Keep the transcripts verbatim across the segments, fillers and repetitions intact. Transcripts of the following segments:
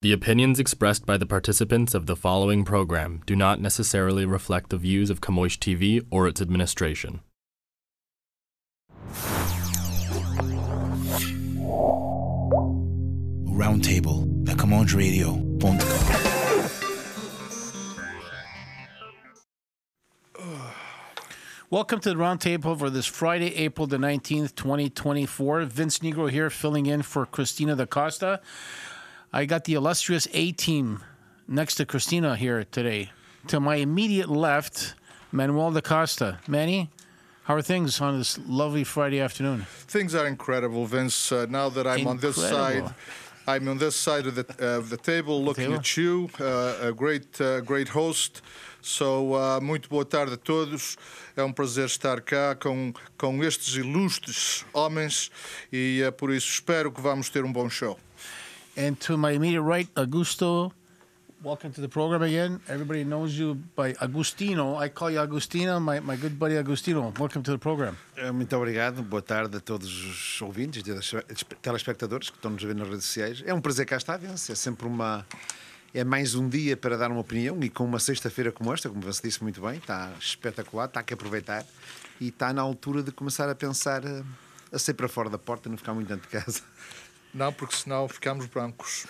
The opinions expressed by the participants of the following program do not necessarily reflect the views of Camões T V or its administration. Roundtable at camões radio dot com. Welcome to the Roundtable for this Friday, April the nineteenth, twenty twenty-four. Vince Negro here, filling in for Christina da Costa. I got the illustrious A-team next to Christina here today. To my immediate left, Manuel da Costa. Manny, how are things on this lovely Friday afternoon? Things are incredible, Vince. Uh, now that I'm Incredible. on this side, I'm on this side of the uh, of the table, looking table? at you, uh, a great uh, great host. So, uh, muito boa tarde a todos. É um prazer estar cá com com estes ilustres homens e uh, por isso espero que vamos ter um bom show. And to my immediate right, Augusto. Welcome to the program again. Everybody knows you by Agustino. I call you Agustino, my, my good buddy Agustino. Welcome to the program. Muito obrigado, boa tarde a todos os ouvintes e telespectadores que estão nos a ver nas redes sociais. É um prazer cá estar, Vince. É sempre uma... É mais um dia para dar uma opinião e com uma sexta-feira como esta, como você disse muito bem, está espetacular, está que aproveitar e está na altura de começar a pensar a, a sair para fora da porta e não ficar muito dentro de casa. Não, porque senão ficamos brancos.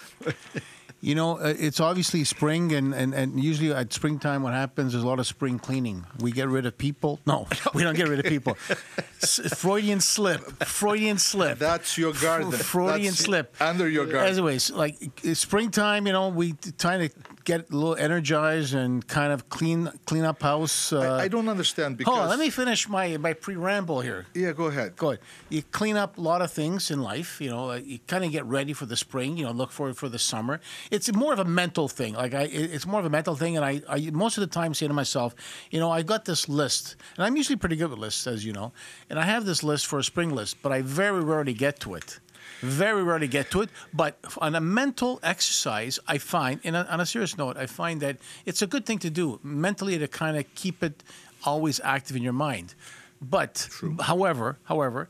You know, uh, it's obviously spring, and, and, and usually at springtime what happens is a lot of spring cleaning. We get rid of people. No, we don't get rid of people. S- Freudian slip. Freudian slip. That's your garden. Freudian That's slip. under your garden. Anyways, like it's springtime, you know, we trying to get a little energized and kind of clean clean up house. Uh, I, I don't understand because... Hold on, let me finish my, my pre-ramble here. Yeah, go ahead. Go ahead. You clean up a lot of things in life. You know, you kind of get ready for the spring. You know, look forward for the summer. It's more of a mental thing. Like I, it's more of a mental thing. And I, I most of the time say to myself, you know, I got this list, and I'm usually pretty good with lists, as you know. And I have this list for a spring list, but I very rarely get to it. Very rarely get to it. But on a mental exercise, I find, and on a serious note, I find that it's a good thing to do mentally to kind of keep it always active in your mind. But, True. however, however,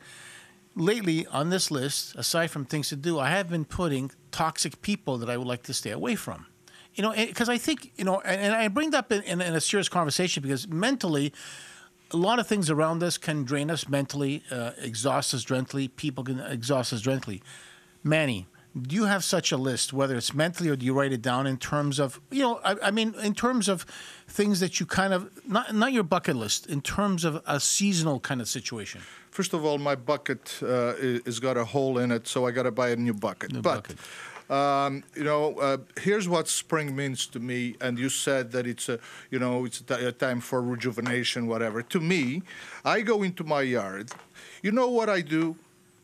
lately on this list, aside from things to do, I have been putting toxic people that I would like to stay away from. You know, because I think, you know, and, and I bring that up in, in, in a serious conversation because mentally, a lot of things around us can drain us mentally, uh, exhaust us mentally. People can exhaust us mentally. Manny, do you have such a list, whether it's mentally or do you write it down in terms of, you know, I, I mean, in terms of things that you kind of, not not your bucket list, in terms of a seasonal kind of situation? First of all, my bucket uh, is got a hole in it, so I got to buy a new bucket. New but, bucket. Um, you know, uh, here's what spring means to me. And you said that it's a, you know, it's a, t- a time for rejuvenation, whatever. To me, I go into my yard. You know what I do?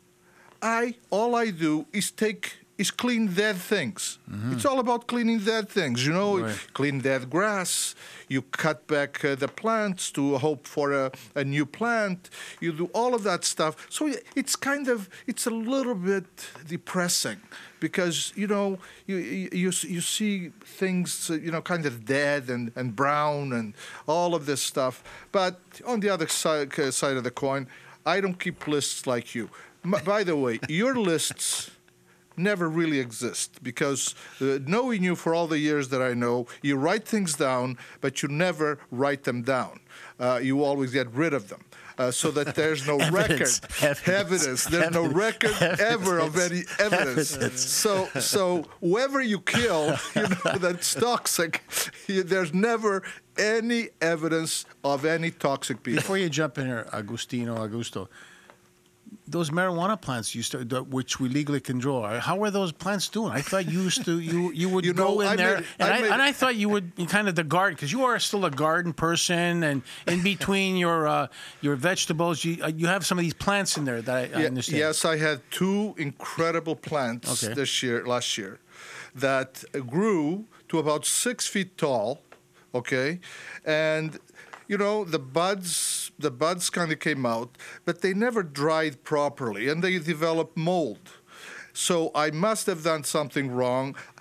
I all I do is take is clean dead things. Mm-hmm. It's all about cleaning dead things. You know, Right. clean dead grass. You cut back uh, the plants to hope for a, a new plant. You do all of that stuff. So it's kind of it's a little bit depressing because you know you you you, you see things uh, you know kind of dead and, and brown and all of this stuff. But on the other side uh, side of the coin, I don't keep lists like you. M- by the way, your lists never really exist because uh, knowing you for all the years that I know, you write things down, but you never write them down. Uh, you always get rid of them. Uh, so that there's no Evidence. record, Evidence. There's no record ever of any evidence. Evidence. So, so whoever you kill, you know, that's toxic. You, there's never any evidence of any toxic people. Before you jump in here, Agustino, Augusto, those marijuana plants you start, which we legally control, how are those plants doing? I thought you used to you you would You know, go in I there, made- and, I I, made- and I thought you would be kind of the garden because you are still a garden person, and in between your uh, your vegetables, you uh, you have some of these plants in there that I, I Yeah, understand. Yes, I had two incredible plants Okay. this year, last year, that grew to about six feet tall. Okay, and you know the buds, the buds kind of came out, but they never dried properly, and they developed mold. So I must have done something wrong.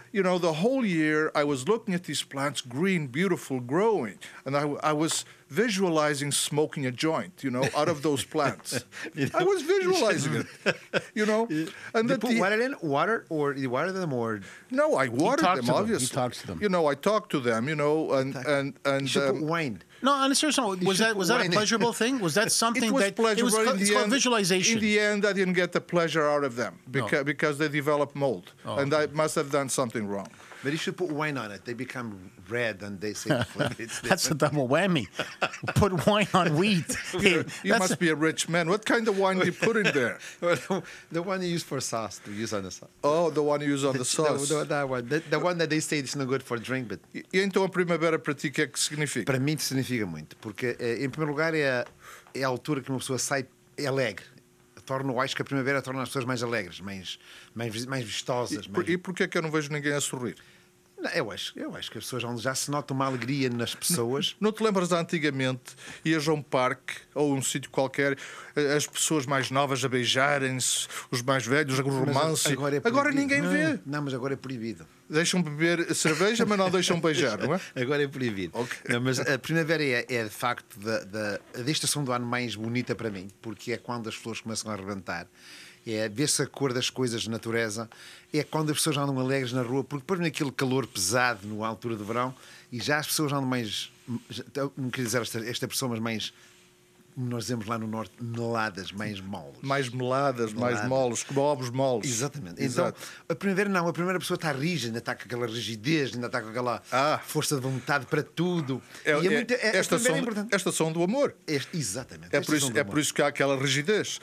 you know, the whole year I was looking at these plants, green, beautiful, growing, and I, I was visualizing smoking a joint, you know, out of those plants. You know, I was visualizing it, you know. And You that put the, water in? Water? Or you water them or... no, I watered talks them, to them. He obviously. talks to them. You know, I talked to them, you know, and and You and should um, put wine. No, on a serious note, was should that was that a wine it. pleasurable thing? Was that something it was that pleasurable. it was in called, the it's called end, visualization? In the end, I didn't get the pleasure out of them because because they developed mold, Oh, and I must have done something wrong. But you should put wine on it. They become red and they say it's That's a double whammy. Put wine on wheat. Hey, You that's must be a rich man. What kind of wine do you put in there? the one you use for sauce, to use on the sauce. Oh, the one you use on the The, sauce. the, that one. The, the one that they say it's not good for drink, but E então a primavera para ti o que é que significa? para mim significa muito. Porque, eh, em primeiro lugar, é a, é a altura que uma pessoa sai é alegre. Torna, eu acho que a primavera torna as pessoas mais alegres, mais, mais, mais vistosas. E, por, Mais... e porquê é que eu não vejo ninguém a sorrir? Não, eu, acho, eu acho que as pessoas já, já se nota uma alegria nas pessoas. Não te lembras de antigamente, ias a um parque ou um sítio qualquer, as pessoas mais novas a beijarem-se, os mais velhos a Mas romance. agora, é Agora proibido. ninguém não, vê. Não, mas agora é proibido. Deixam beber cerveja, mas não deixam beijar, não é? Agora é proibido. Ok. Não, mas a primavera é, é de facto da, da, da estação do ano mais bonita para mim, porque é quando as flores começam a arrebentar. É ver-se a cor das coisas de natureza. É quando as pessoas andam alegres na rua, porque depois naquele calor pesado, na altura do verão, e já as pessoas andam mais. Não queria dizer esta, esta expressão, mas mais. Como nós dizemos lá no Norte, meladas, mais moles. Mais meladas, mais Melada. moles, como ovos moles. Exatamente. Exato. Então, a primeira não, a primeira pessoa está rígida, ainda está com aquela rigidez, ainda está com aquela Ah. força de vontade para tudo. É, e é é- muito, é, a esta, primeira é são, importante. esta são do amor. Este- exatamente. É Esta por, isso, são do é amor. por isso que há aquela rigidez.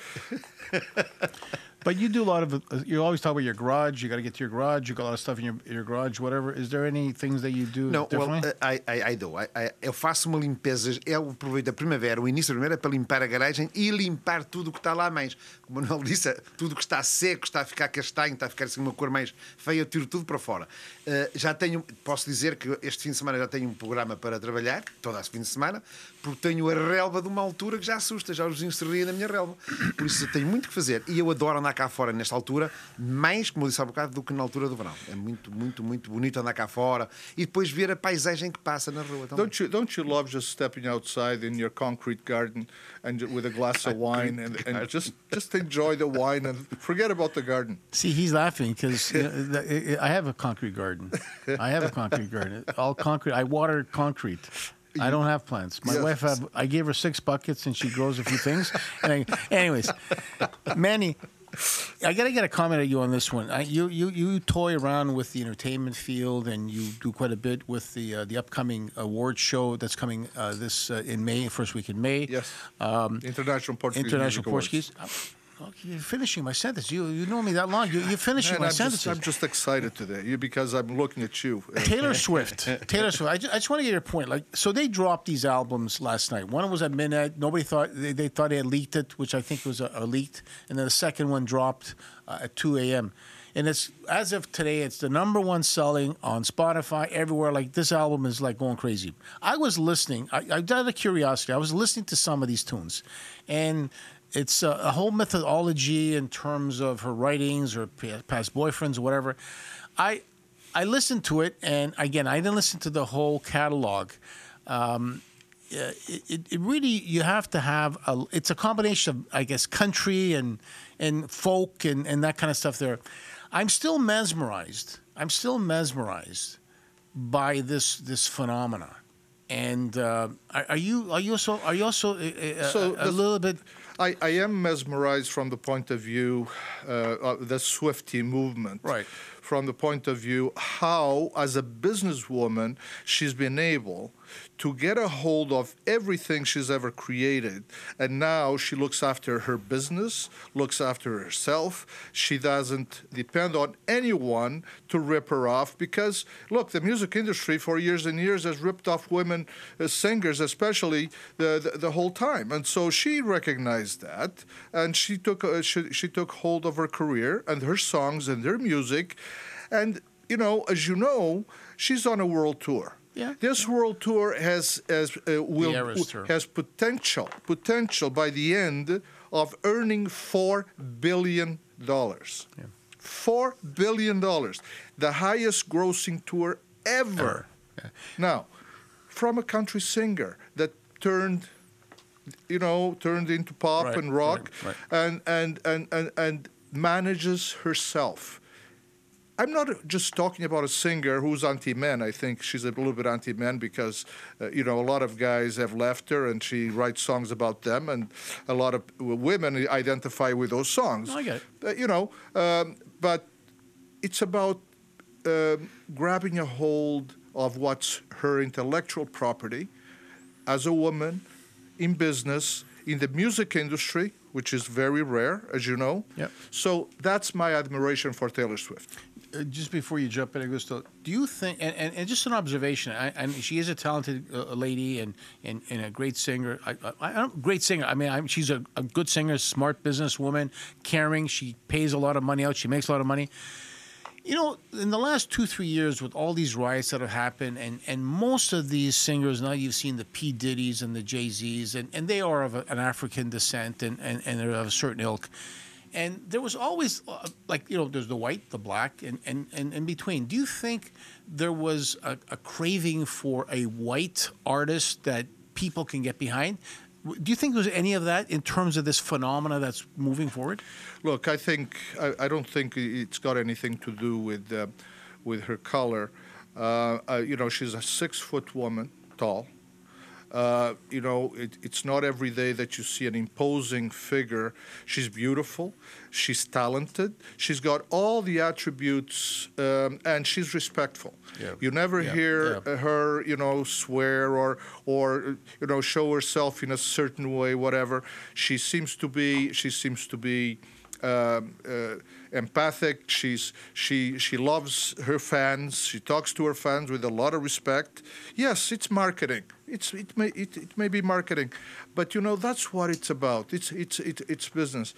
But you do a lot of. Uh, you always talk about your garage. You got to get to your garage. You got a lot of stuff in your, your garage. Whatever. Is there any things that you do Não, well, differently? I, I, I do. I, I, eu faço uma limpeza. Eu aproveito a primavera, o início da primavera, para limpar a garagem e limpar tudo o que está lá mais. Como o Manuel disse, tudo que está seco, está a ficar castanho, está a ficar assim uma cor mais feia, eu tiro tudo para fora. Uh, já tenho, posso dizer que este fim de semana já tenho um programa para trabalhar, todo esse fim de semana, porque tenho a relva de uma altura que já assusta, já os vizinhos se riem da minha relva. Por isso eu tenho muito que fazer. E eu adoro andar cá fora nesta altura, mais, como eu disse há bocado, do que na altura do verão. É muito, muito, muito bonito andar cá fora e depois ver a paisagem que passa na rua também. Don't you, don't you love just stepping outside in your concrete garden and ju- with a glass of wine and, and just, just enjoy the wine and forget about the garden? See, he's laughing because you know, the- I have a concrete garden. I have a concrete garden. All concrete. I water concrete. I don't have plants. My Yes. wife, have, I gave her six buckets and she grows a few things. And I, anyways, Manny, I got to get a comment at you on this one. I, you, you, you toy around with the entertainment field and you do quite a bit with the uh, the upcoming award show that's coming uh, this uh, in May, first week in May. Yes. Um, International Portuguese International Music Awards. Portuguese. Oh, you're finishing my sentence. You you know me that long. You, you're finishing And my I'm sentences. just, I'm just excited today you- because I'm looking at you. Uh, Taylor Swift. Taylor Swift. I just, I just want to get your point. Like, so they dropped these albums last night. One was at midnight. Nobody thought they, they thought they had leaked it, which I think was a, a leaked. And then the second one dropped uh, at two a.m. And it's as of today, it's the number one selling on Spotify everywhere. Like this album is like going crazy. I was listening. I, I out of curiosity, I was listening to some of these tunes, and it's a, a whole methodology in terms of her writings or p- past boyfriends or whatever. I I listened to it, and again, I didn't listen to the whole catalog. Um, uh, it, it, it really you have to have a. It's a combination of I guess country and and folk and, and that kind of stuff. There, I'm still mesmerized. I'm still mesmerized by this this phenomena. And uh, are, are you are you also are you also uh, uh, So a the- little bit? I, I am mesmerized from the point of view uh, of the Swiftie movement. Right. From the point of view how, as a businesswoman, she's been able to get a hold of everything she's ever created. And now she looks after her business, looks after herself. She doesn't depend on anyone to rip her off because, look, the music industry for years and years has ripped off women uh, singers, especially the, the, the whole time. And so she recognized that, and she took, uh, she, she took hold of her career and her songs and their music. And, you know, as you know, she's on a world tour. Yeah. This world tour has has uh, will Eras tour. has potential potential by the end of earning four billion dollars. Yeah. Four billion dollars, the highest grossing tour ever. Yeah. Now, from a country singer that turned, you know, turned into pop Right, and rock, right, And, and and and and manages herself. I'm not just talking about a singer who's anti-men. I think she's a little bit anti-men because, uh, you know, a lot of guys have left her and she writes songs about them, and a lot of women identify with those songs. No, I get it. Uh, you know, um, but it's about um, grabbing a hold of what's her intellectual property as a woman in business, in the music industry, which is very rare, as you know. Yep. So that's my admiration for Taylor Swift. Uh, just before you jump in, Augusto, do you think, and, and, and just an observation, I, and she is a talented uh, lady and, and, and a great singer. I, I, I don't, great singer. I mean, I'm, she's a, a good singer, smart businesswoman, caring. She pays a lot of money out. She makes a lot of money. You know, in the last two, three years, with all these riots that have happened, and, and most of these singers, now you've seen the P. Diddy's and the Jay-Z's, and, and they are of a, an African descent, and, and, and they're of a certain ilk. And there was always, uh, like, you know, there's the white, the black, and, and, and in between. Do you think there was a, a craving for a white artist that people can get behind? Do you think there's any of that in terms of this phenomena that's moving forward? Look, I think I, I don't think it's got anything to do with uh, with her color. Uh, uh, you know, she's a six-foot woman, tall. Uh, you know, it, it's not every day that you see an imposing figure. She's beautiful. She's talented. She's got all the attributes, um, and she's respectful. Yeah. You never Yeah. hear Yeah. her, you know, swear or or you know show herself in a certain way. Whatever. She seems to be. She seems to be. Um, uh, empathic. She's she she loves her fans. She talks to her fans with a lot of respect. Yes, it's marketing. It's it may it, it may be marketing, but you know that's what it's about. It's it's it, it's business.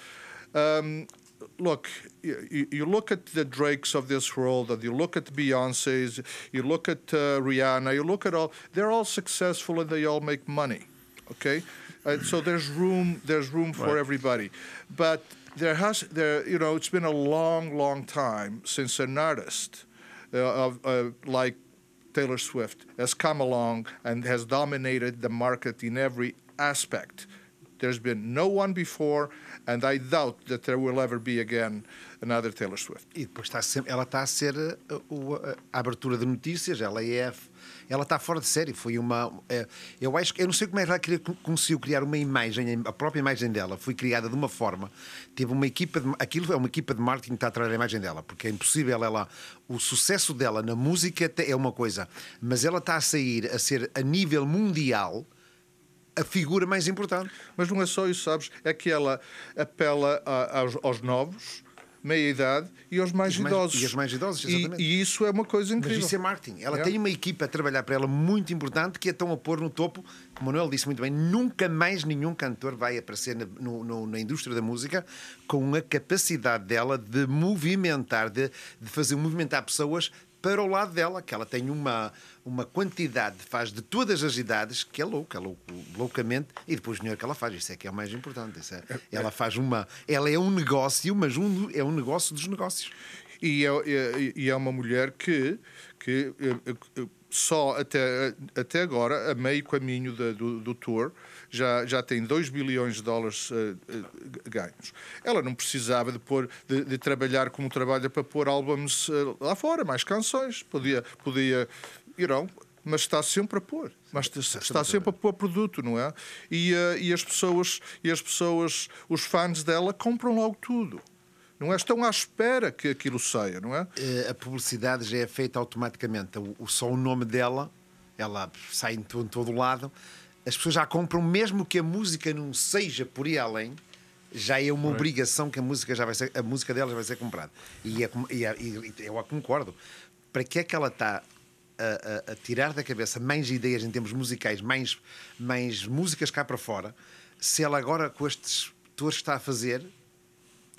Um, look, you, you look at the Drakes of this world, and you look at Beyonce's, you look at uh, Rihanna, you look at all. They're all successful and they all make money. Okay, uh, so there's room there's room for Right. everybody, but. There has, there, you know, it's been a long, long time since an artist uh, of, uh, like Taylor Swift has come along and has dominated the market in every aspect. There's been no one before, and I doubt that there will ever be again another Taylor Swift. E depois está sempre, ela está a ser uh, o- a, a abertura de notícias, ela é. Ela está fora de série. Foi uma. É, eu acho que. Eu não sei como é que ela queria, conseguiu criar uma imagem, a própria imagem dela foi criada de uma forma. Teve uma equipa. De, aquilo é uma equipa de marketing que está a trazer a imagem dela, porque é impossível ela. O sucesso dela na música é uma coisa, mas ela está a sair a ser a nível mundial a figura mais importante. Mas não é só isso, sabes? É que ela apela a- aos, aos novos, meia-idade e aos mais E os mais- idosos. e aos mais idosos, E- exatamente. E, isso é uma coisa Mas incrível. isso é marketing. Ela Yeah. tem uma equipa a trabalhar para ela muito importante que a estão a pôr no topo. Como o Manuel disse muito bem, nunca mais nenhum cantor vai aparecer na, no- no- na indústria da música com a capacidade dela de movimentar, de, de fazer movimentar pessoas para o lado dela, que ela tem uma, uma quantidade, faz de todas as idades, que é louca, louco, loucamente, e depois o dinheiro que ela faz, isso é que é o mais importante. Isso é, ela faz uma. Ela é um negócio, mas um, é um negócio dos negócios. E é, é- e é uma mulher que, que eh, eh, só até, até agora, a meio caminho da- do, do tour, já, já tem dois bilhões de dólares eh, eh, ganhos. Ela não precisava de, pôr, de, de trabalhar como trabalha para pôr álbuns eh, lá fora, mais canções. Podia, podia you know, mas está sempre a pôr. Mas está sempre a pôr produto, não é? E, eh, e as pessoas, e as pessoas, os fãs dela compram logo tudo. Não é? Estão à espera que aquilo saia, não é? Eh, a publicidade já é feita automaticamente. O, o- só o nome dela, ela sai em todo, em todo lado. As pessoas já compram, mesmo que a música não seja por aí além, já é uma obrigação que a música já vai ser, a música dela já vai ser comprada. E, é, como- e, é- e eu a concordo. Para que é que ela está a, a- a tirar da cabeça mais ideias em termos musicais, mais, mais músicas cá para fora, se ela agora com estes tours que está a fazer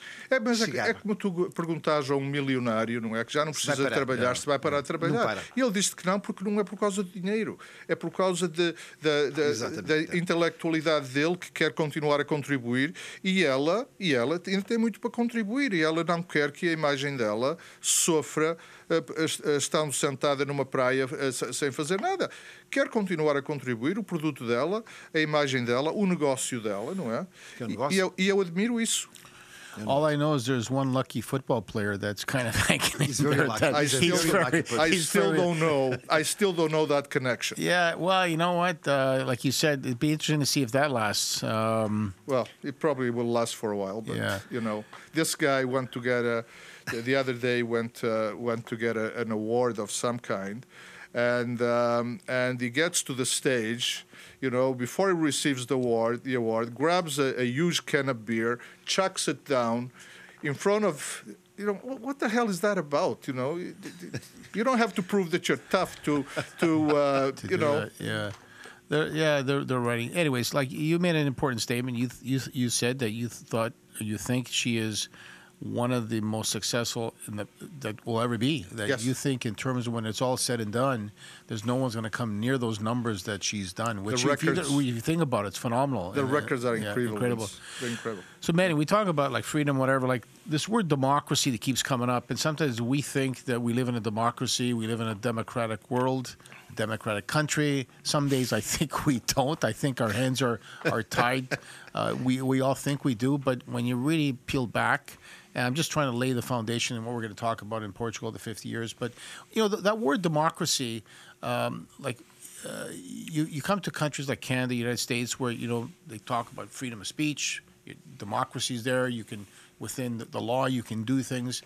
É, mas é, Cigarro. é como tu perguntares a um milionário, não é? Que já não precisa parar. trabalhar, Não. se vai parar de Não trabalhar. para. E ele disse que não, porque não é por causa de dinheiro. É por causa de, da- da- Exatamente. da intelectualidade dele, que quer continuar a contribuir, e ela, e ela ainda tem muito para contribuir, e ela não quer que a imagem dela sofra eh, estando sentada numa praia eh, se- sem fazer nada. Quer continuar a contribuir, o produto dela, a imagem dela, o negócio dela, não é? Que é um E- negócio. E eu, e eu admiro isso. All I know is there's one lucky football player that's kind of hanging He's in very there lucky. that I He's a still, he's very very- lucky person. I he's still very- don't know. I still don't know that connection. Yeah, well, you know what? Uh, like you said, it'd be interesting to see if that lasts. Um, Well, it probably will last for a while, but Yeah. you know, this guy went to get a. The, the other day went uh, went to get a, an award of some kind, and um, and he gets to the stage. You know, before he receives the award, the award grabs a, a huge can of beer, chucks it down, in front of. You know, what, what the hell is that about? You know, you, you don't have to prove that you're tough to to uh, to you do know. that, yeah. They're, yeah, they're they're writing. Anyways, like you made an important statement. You you you said that you thought you think she is one of the most successful in the, that will ever be. That Yes. you think in terms of when it's all said and done, there's no one's going to come near those numbers that she's done. Which The if you, records- if you think about it, it's phenomenal. The And, uh, records are yeah, incredible. incredible. It's- They're incredible. So, Manny, we talk about like freedom, whatever. Like this word democracy that keeps coming up, and sometimes we think that we live in a democracy, we live in a democratic world, democratic country. Some days I think we don't. I think our hands are are tied. Uh, we we all think we do, but when you really peel back, and I'm just trying to lay the foundation in what we're going to talk about in Portugal, the fifty years. But you know, th- that word democracy, um, like. Uh, you, you come to countries like Canada, United States, where you know they talk about freedom of speech, democracy's there. You can within the, the law, you can do things.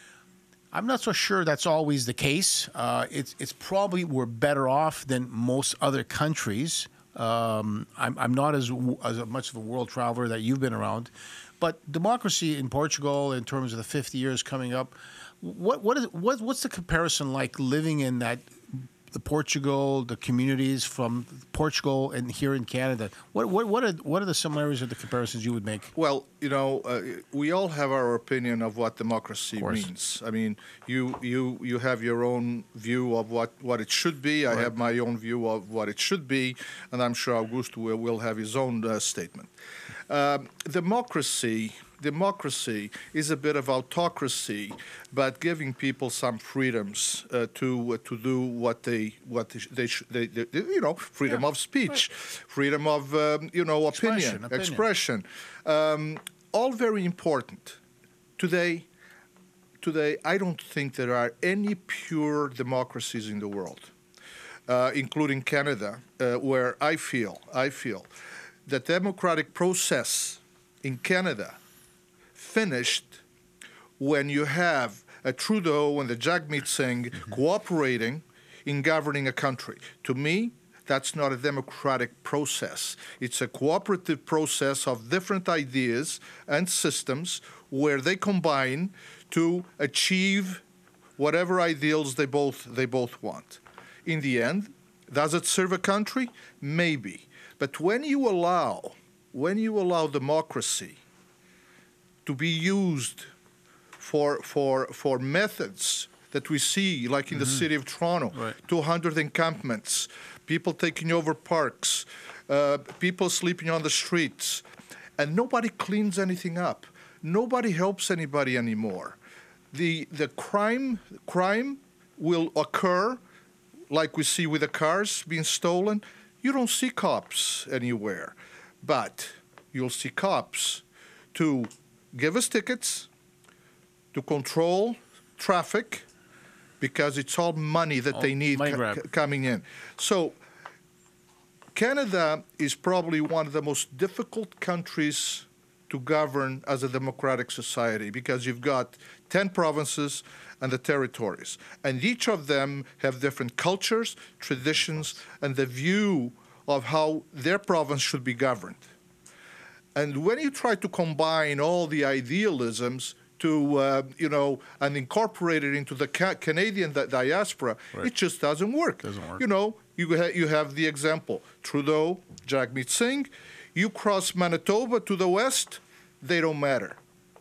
I'm not so sure that's always the case. Uh, it's it's probably we're better off than most other countries. Um, I'm I'm not as w- as much of a world traveler that you've been around, but democracy in Portugal, in terms of the fifty years coming up, what what is what what's the comparison like living in that? The Portugal, the communities from Portugal and here in Canada. What what what are what are the similarities or the comparisons you would make? Well, you know, uh, we all have our opinion of what democracy course. means. I mean, you you you have your own view of what, what it should be. I have my own view of what it should be, and I'm sure Augusto will, will have his own uh, statement. Um, democracy. Democracy is a bit of autocracy, but giving people some freedoms uh, to uh, to do what they what they, they, sh- they, they you know freedom Yeah, of speech, freedom of um, you know Expression, opinion, opinion. expression, um, all very important. Today, today I don't think there are any pure democracies in the world, uh, including Canada, uh, where I feel I feel the democratic process in Canada finished when you have a Trudeau and the Jagmeet Singh cooperating in governing a country. To me, that's not a democratic process. It's a cooperative process of different ideas and systems where they combine to achieve whatever ideals they both they both want. In the end, does it serve a country? Maybe. But when you allow when you allow democracy to be used for for for methods that we see, like in the city of Toronto, Right. two hundred encampments, people taking over parks, uh, people sleeping on the streets, and nobody cleans anything up. Nobody helps anybody anymore. The the crime crime will occur, like we see with the cars being stolen. You don't see cops anywhere, but you'll see cops to give us tickets, to control traffic, because it's all money that All they need money co- grab. co- coming in. So Canada is probably one of the most difficult countries to govern as a democratic society, because you've got ten provinces and the territories, and each of them have different cultures, traditions, and the view of how their province should be governed. And when you try to combine all the idealisms to, uh, you know, and incorporate it into the ca- Canadian di- diaspora, Right. it just doesn't work. Doesn't work. You know, you, ha- you have the example, Trudeau, Jagmeet Singh. You cross Manitoba to the west, they don't matter,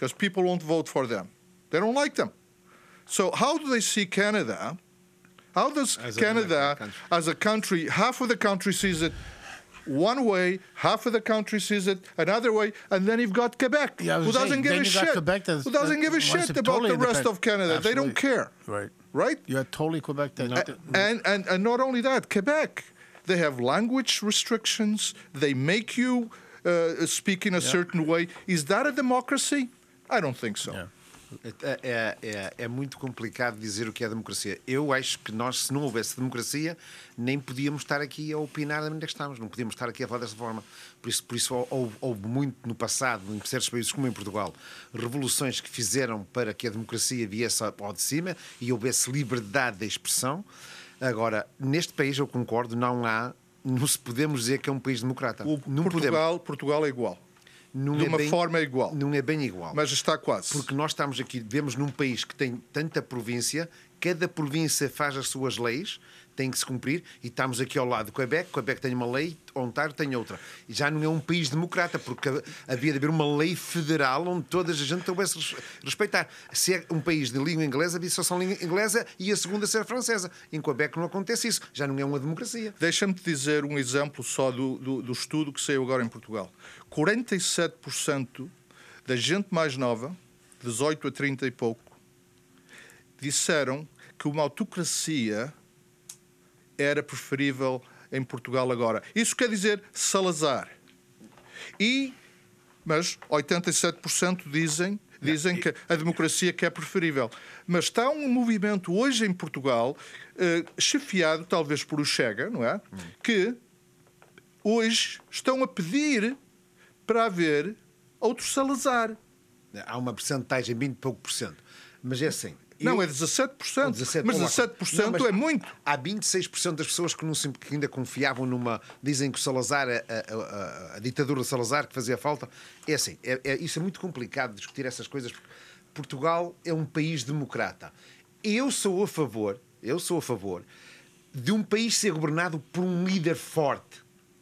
because people won't vote for them. They don't like them. So how do they see Canada? How does As a Canada, country. as a country, half of the country sees it one way, half of the country sees it another way, and then you've got Quebec, Yeah, I was who doesn't saying, give then a you got shit. Quebec that's- who doesn't that give a wants shit to about totally the rest independent. of Canada. They don't Absolutely. care. Right. Right? You are totally Quebec. That, A- and, and and not only that, Quebec, they have language restrictions. They make you uh, speak in a certain way. Is that a democracy? I don't think so. Yeah. É, é, é, é muito complicado dizer o que é democracia. Eu acho que nós, se não houvesse democracia, nem podíamos estar aqui a opinar da maneira que estamos. Não podíamos estar aqui a falar dessa forma. Por isso, por isso houve, houve muito no passado, em certos países como em Portugal, revoluções que fizeram para que a democracia viesse ao de cima e houvesse liberdade de expressão. Agora, neste país, eu concordo, não há, não se podemos dizer que é um país democrata. O não Portugal, Portugal é igual. Não de é uma bem- forma igual. Não é bem igual. Mas está quase. Porque nós estamos aqui, vivemos num país que tem tanta província, cada província faz as suas leis, tem que se cumprir, e estamos aqui ao lado do Quebec, Quebec tem uma lei, Ontário tem outra. E já não é um país democrata, porque havia de haver uma lei federal onde toda a gente soubesse res- respeitar. Se é um país de língua inglesa, havia só língua inglesa e a segunda ser francesa. Em Quebec não acontece isso, já não é uma democracia. Deixa-me te dizer um exemplo só do, do, do estudo que saiu agora em Portugal. quarenta e sete por cento da gente mais nova, dezoito a trinta e pouco, disseram que uma autocracia era preferível em Portugal agora. Isso quer dizer Salazar. E, mas oitenta e sete por cento dizem, dizem que a democracia que é preferível. Mas está um movimento hoje em Portugal, eh, chefiado talvez por o Chega, não é? Que hoje estão a pedir para haver outro Salazar. Há uma percentagem, vinte e pouco por cento. Mas é assim. Não, eu- é dezassete por cento. Ou dezassete, mas olá. dezassete por cento Não, mas é muito. Há vinte e seis por cento das pessoas que, não, se- que ainda confiavam numa. Dizem que o Salazar, a, a- a- a ditadura de Salazar, que fazia falta. É assim, é, é- isso é muito complicado discutir essas coisas. Porque Portugal é um país democrata. Eu sou a favor, eu sou a favor de um país ser governado por um líder forte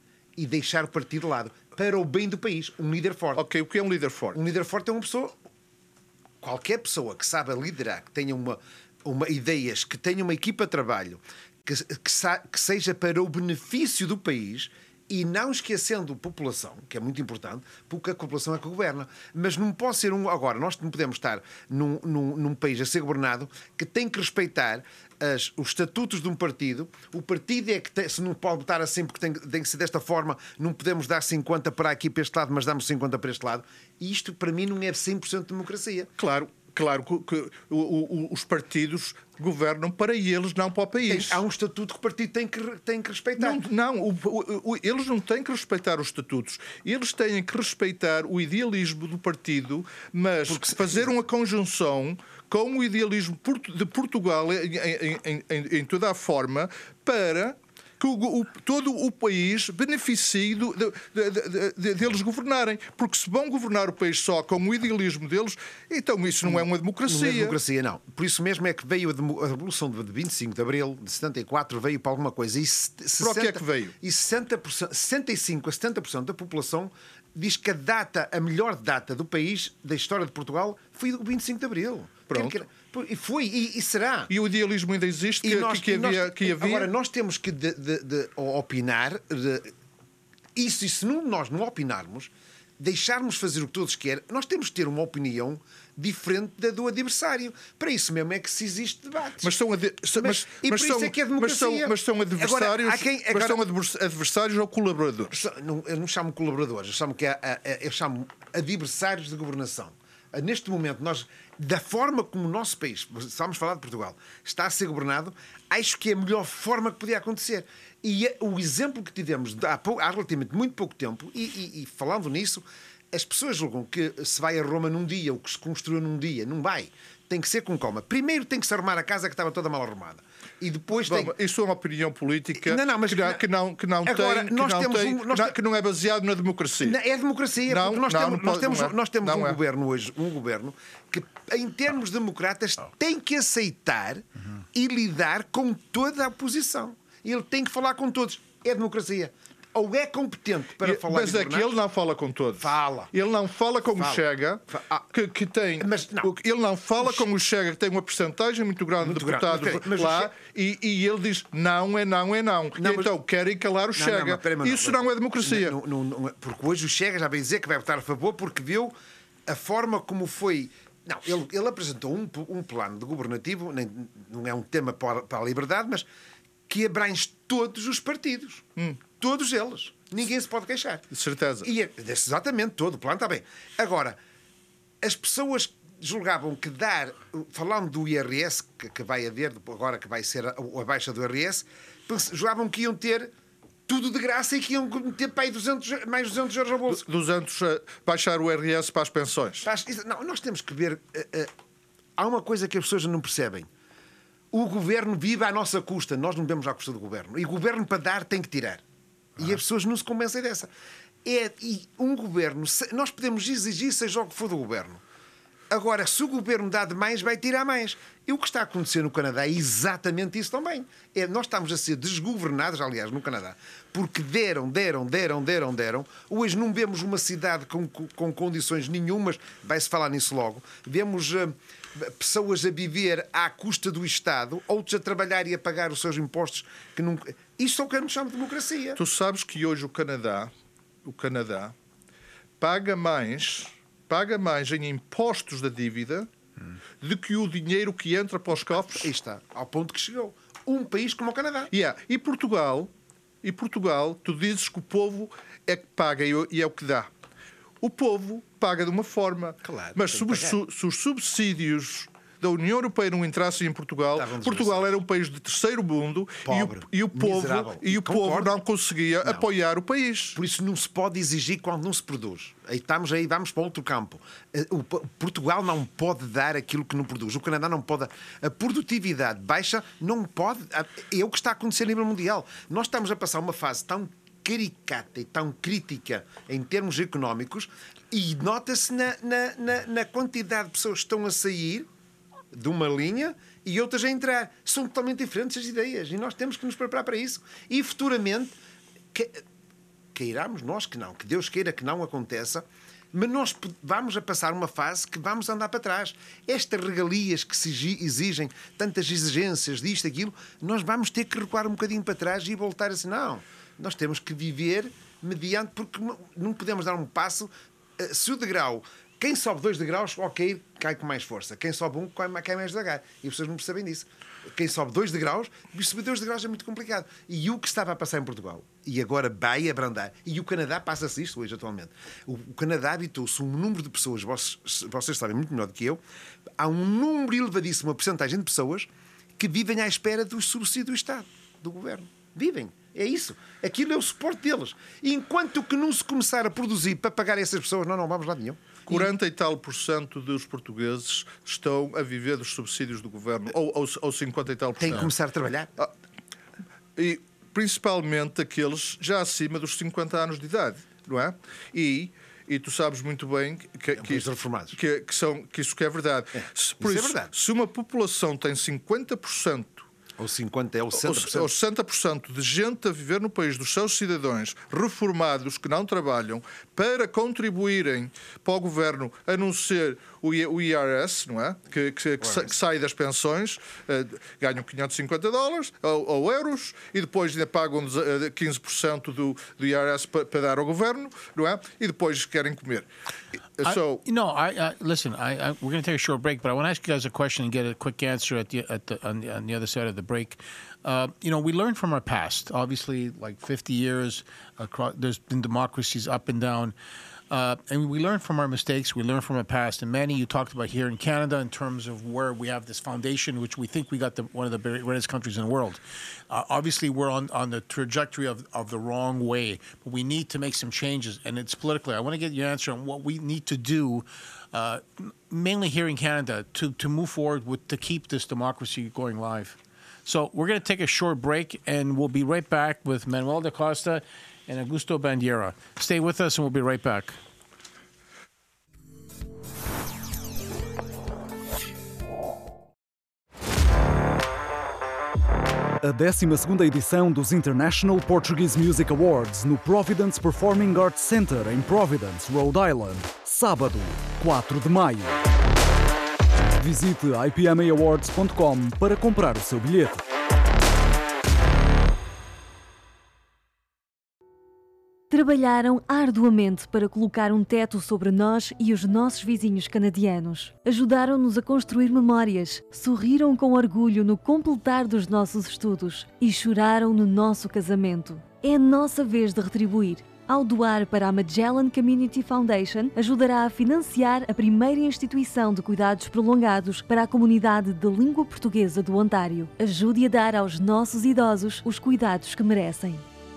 e deixar o partido de lado. Para o bem do país, um líder forte. Ok, o que é um líder forte? Um líder forte é uma pessoa. Qualquer pessoa que saiba liderar, que tenha uma, uma ideias, que tenha uma equipa de trabalho, que, que, sa- que seja para o benefício do país e não esquecendo a população, que é muito importante, porque a população é que governa. Mas não pode ser um. Agora, nós não podemos estar num, num, num país a ser governado que tem que respeitar as, os estatutos de um partido. O partido é que tem, se não pode votar assim porque tem, tem que ser desta forma, não podemos dar cinquenta para aqui para este lado, mas damos cinquenta para este lado. E isto, para mim, não é cem por cento de democracia. Claro, claro que, que o- o- os partidos governam para eles, não para o Tem- país. há um estatuto que o partido tem que, tem que respeitar. Não, não o- o- o- eles não têm que respeitar os estatutos. Eles têm que respeitar o idealismo do partido, mas fazer uma conjunção com o idealismo portu- de Portugal em, em- em- em- em toda a forma para que o- o- todo o país beneficie do- de, de- de- de- deles governarem. Porque se vão governar o país só com o idealismo deles, então isso não é uma democracia. Não é democracia, não. Por isso mesmo é que veio a, demo- a Revolução de vinte e cinco de Abril de setenta e quatro, veio para alguma coisa. E se- Para o que é que veio? E sessenta por cento, sessenta e cinco a setenta por cento da população diz que a data, a melhor data do país, da história de Portugal, foi o vinte e cinco de Abril. Pronto. Quer queira. E foi, e, e será. E o idealismo ainda existe, E que, nós- que e nós- havia, que havia. Agora, nós temos que de, de- de opinar. de- isso, e se não, nós não opinarmos, deixarmos fazer o que todos querem, nós temos que ter uma opinião diferente da do adversário. Para isso mesmo é que se existe debate. Mas são, ade- Mas- mas, e mas por isso são, é que é mas são, democracia. mas são adversários, Agora, há quem- mas agora- são advers- adversários ou colaboradores. Não, eu não chamo colaboradores, eu chamo, que é, é- é- eu chamo adversários de governação. Neste momento, nós, da forma como o nosso país, estamos a falar de Portugal, está a ser governado, acho que é a melhor forma que podia acontecer. E é- o exemplo que tivemos há, pou- há relativamente muito pouco tempo, e, e- e falando nisso, as pessoas julgam que se vai a Roma num dia, ou que se construiu num dia. Não vai. Tem que ser com calma. Primeiro tem que se arrumar a casa que estava toda mal arrumada. E depois tem... Bom, isso é uma opinião política Não, não, mas- que não, que não, que não Agora, tem, que nós não, temos tem- um- nós que não- te- que não é baseado na democracia. Não, é democracia, Não, porque nós não, temos, não nós pode- temos, não é. nós temos Não um é. governo hoje, um governo que, em termos democratas, tem que aceitar e lidar com toda a oposição. Ele tem que falar com todos. É democracia. ou é competente para E- falar mas e é que governar, ele não fala com todos. Fala. Ele não fala com Fala. o Chega, Fa- ah. que, que tem. Mas não. o- Ele não fala com o Chega, que tem uma percentagem muito grande Muito de grande. deputados Mas, mas o lá, Chega- e, e ele diz não é não é não. Não, e mas- então querem calar o Não, não, Chega. mas peraí, mas Isso não, é democracia. Não, não, não, porque hoje o Chega já veio dizer que vai votar a favor porque viu a forma como foi. Não, ele, ele apresentou um, um plano de governativo, nem, não é um tema para, para a liberdade, mas que abrange todos os partidos. Hum. Todos eles. Ninguém se pode queixar. De certeza. E, é- exatamente, todo o plano está bem. Agora, as pessoas julgavam que dar, falando do I R S, que, que vai haver, agora que vai ser a, a baixa do I R S, julgavam que iam ter tudo de graça e que iam meter para aí duzentos, mais duzentos euros ao bolso. duzentos a baixar o I R S para as pensões. Faz- isso- Não, nós temos que ver. eh, eh, há uma coisa que as pessoas não percebem. O governo vive à nossa custa, nós não vivemos à custa do governo. E o governo, para dar, tem que tirar. E as pessoas não se convencem dessa. É, e um governo, se- nós podemos exigir, seja o que for do governo. Agora, se o governo dá demais, vai tirar mais. E o que está a acontecer no Canadá é exatamente isso também. É, nós estamos a ser desgovernados, aliás, no Canadá, porque deram, deram, deram, deram, deram. Hoje não vemos uma cidade com, com, com condições nenhumas, vai-se falar nisso logo. Vemos uh, pessoas a viver à custa do Estado, outros a trabalhar e a pagar os seus impostos. Que não... Isto é o que nos chama de democracia. Tu sabes que hoje o Canadá, o Canadá paga mais, paga mais em impostos da dívida do que o dinheiro que entra para os cofres. Aí está, ao ponto que chegou. Um país como o Canadá. Yeah. E Portugal, e Portugal, tu dizes que o povo é que paga e e é o que dá. O povo paga de uma forma, Claro, mas tem se que os, pagar. su- se os subsídios da União Europeia não entrassem em Portugal, Estavam Portugal era um país de terceiro mundo e o, Pobre, e o povo, miserável. e o povo Concordo. não conseguia Não. apoiar o país. Por isso não se pode exigir quando não se produz. Aí estamos aí, vamos para outro campo. Eh, O P- Portugal não pode dar aquilo que não produz. O Canadá não pode. A produtividade baixa não pode. É o que está a acontecer a nível mundial. Nós estamos a passar uma fase tão caricata e tão crítica em termos económicos e nota-se na, na, na, na quantidade de pessoas que estão a sair de uma linha e outras a entrar. São totalmente diferentes as ideias e nós temos que nos preparar para isso. E futuramente, que, queiramos nós que não, que Deus queira que não aconteça, mas nós p- vamos a passar uma fase que vamos andar para trás. Estas regalias que se exi- exigem, tantas exigências disto, aquilo, nós vamos ter que recuar um bocadinho para trás e voltar assim, não, nós temos que viver mediante, porque não- não podemos dar um passo. eh, Se o degrau, quem sobe dois degraus, ok, cai com mais força. Quem sobe um, cai cai mais devagar. E as pessoas não percebem disso. Quem sobe dois degraus, subir dois degraus é muito complicado. E o que estava a passar em Portugal, e agora vai abrandar, e o Canadá passa-se isto hoje, atualmente. O, o Canadá habitou-se um número de pessoas, vocês, vocês sabem muito melhor do que eu, há um número elevadíssimo, uma porcentagem de pessoas que vivem à espera do subsídio do Estado, do Governo. Vivem. É isso. Aquilo é o suporte deles. E enquanto que não se começar a produzir para pagar essas pessoas, não, não vamos lá nenhum. quarenta e tal por cento dos portugueses estão a viver dos subsídios do governo, ou, ou, ou cinquenta e tal por Tem cento. que começar a trabalhar. E principalmente aqueles já acima dos cinquenta anos de idade, não é? E, e tu sabes muito bem que, que, país de reformados. que, que, são, que isso que é verdade. Se, por isso é isso, verdade. se uma população tem cinquenta por cento Ou cinquenta é o ou sessenta por cento. ou sessenta por cento de gente a viver no país, dos seus cidadãos reformados que não trabalham, para contribuírem para o governo, a não ser o I- o I R S, não é? Que, que- que sa- que sai das pensões, eh, ganham quinhentos e cinquenta dólares ou, ou euros e depois ainda pagam deze- eh, quinze por cento do, do I R S para, para dar ao governo, não é? E depois querem comer. I- So, you know, I, I listen. I, I we're going to take a short break, but I want to ask you guys a question and get a quick answer at the at the on the, on the other side of the break. Uh, you know, we learn from our past. Obviously, like fifty years, across, there's been democracies up and down. Uh, and we learn from our mistakes. We learn from our past. And Manny, you talked about here in Canada in terms of where we have this foundation, which we think we got the, one of the greatest countries in the world. Uh, obviously, we're on, on the trajectory of, of the wrong way, but we need to make some changes. And it's politically. I want to get your answer on what we need to do, uh, mainly here in Canada, to, to move forward with to keep this democracy going live. So we're going to take a short break, and we'll be right back with Manuel da Costa and Augusto Bandiera. Stay with us, and we'll be right back. a décima segunda edição dos International Portuguese Music Awards no Providence Performing Arts Center, em Providence, Rhode Island. Sábado, quatro de maio. Visite i p m a awards ponto com para comprar o seu bilhete. Trabalharam arduamente para colocar um teto sobre nós e os nossos vizinhos canadianos. Ajudaram-nos a construir memórias, sorriram com orgulho no completar dos nossos estudos e choraram no nosso casamento. É a nossa vez de retribuir. Ao doar para a Magellan Community Foundation, ajudará a financiar a primeira instituição de cuidados prolongados para a comunidade de língua portuguesa do Ontário. Ajude a dar aos nossos idosos os cuidados que merecem.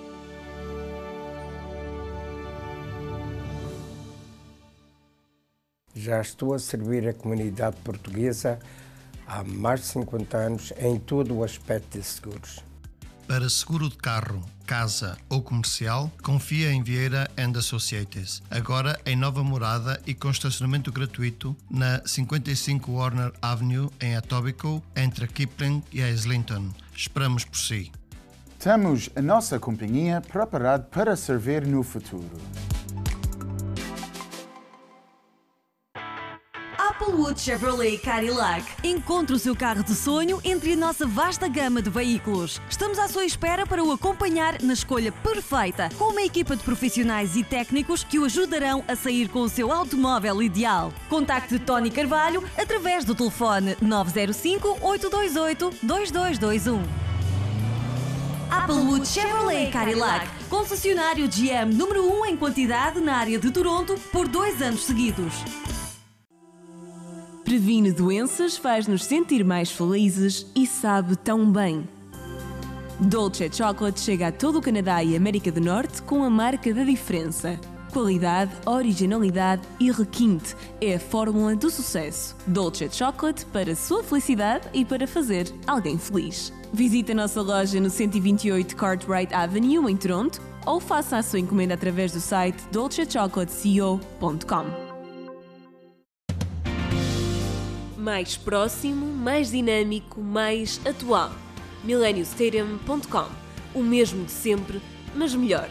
Já estou a servir a comunidade portuguesa há mais de cinquenta anos em todo o aspecto de seguros. Para seguro de carro, casa ou comercial, confia em Vieira and Associates. Agora em nova morada e com estacionamento gratuito na cinquenta e cinco Warner Avenue, em Etobicoke, entre a Kipling e a Islington. Esperamos por si. Temos a nossa companhia preparada para servir no futuro. Applewood Chevrolet Cadillac. Encontre o seu carro de sonho entre a nossa vasta gama de veículos. Estamos à sua espera para o acompanhar na escolha perfeita, com uma equipa de profissionais e técnicos que o ajudarão a sair com o seu automóvel ideal. Contacte Tony Carvalho através do telefone nove zero cinco, oito dois oito, dois dois dois um. Applewood Chevrolet Cadillac, concessionário G M número um em quantidade na área de Toronto por dois anos seguidos. Previne doenças, faz-nos sentir mais felizes e sabe tão bem. Dolce Chocolate chega a todo o Canadá e América do Norte com a marca da diferença. Qualidade, originalidade e requinte é a fórmula do sucesso. Dolce Chocolate para a sua felicidade e para fazer alguém feliz. Visite a nossa loja no cento e vinte e oito Cartwright Avenue, em Toronto, ou faça a sua encomenda através do site dolce chocolate co ponto com. Mais próximo, mais dinâmico, mais atual. millennium stadium ponto com. O mesmo de sempre, mas melhor.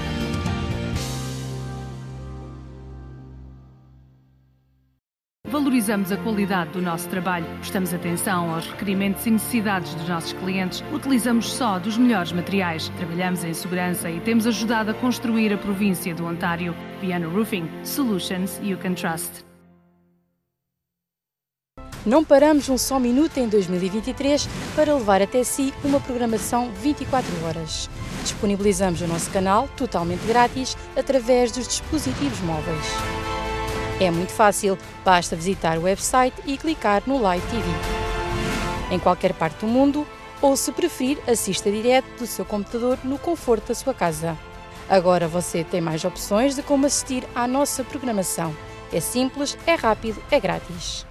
Valorizamos a qualidade do nosso trabalho, prestamos atenção aos requerimentos e necessidades dos nossos clientes, utilizamos só dos melhores materiais, trabalhamos em segurança e temos ajudado a construir a província do Ontário. Viana Roofing. Solutions you can trust. Não paramos um só minuto em dois mil e vinte e três para levar até si uma programação vinte e quatro horas. Disponibilizamos o nosso canal totalmente grátis através dos dispositivos móveis. É muito fácil, basta visitar o website e clicar no Live T V. Em qualquer parte do mundo, ou se preferir, assista direto do seu computador no conforto da sua casa. Agora você tem mais opções de como assistir à nossa programação. É simples, é rápido, é grátis.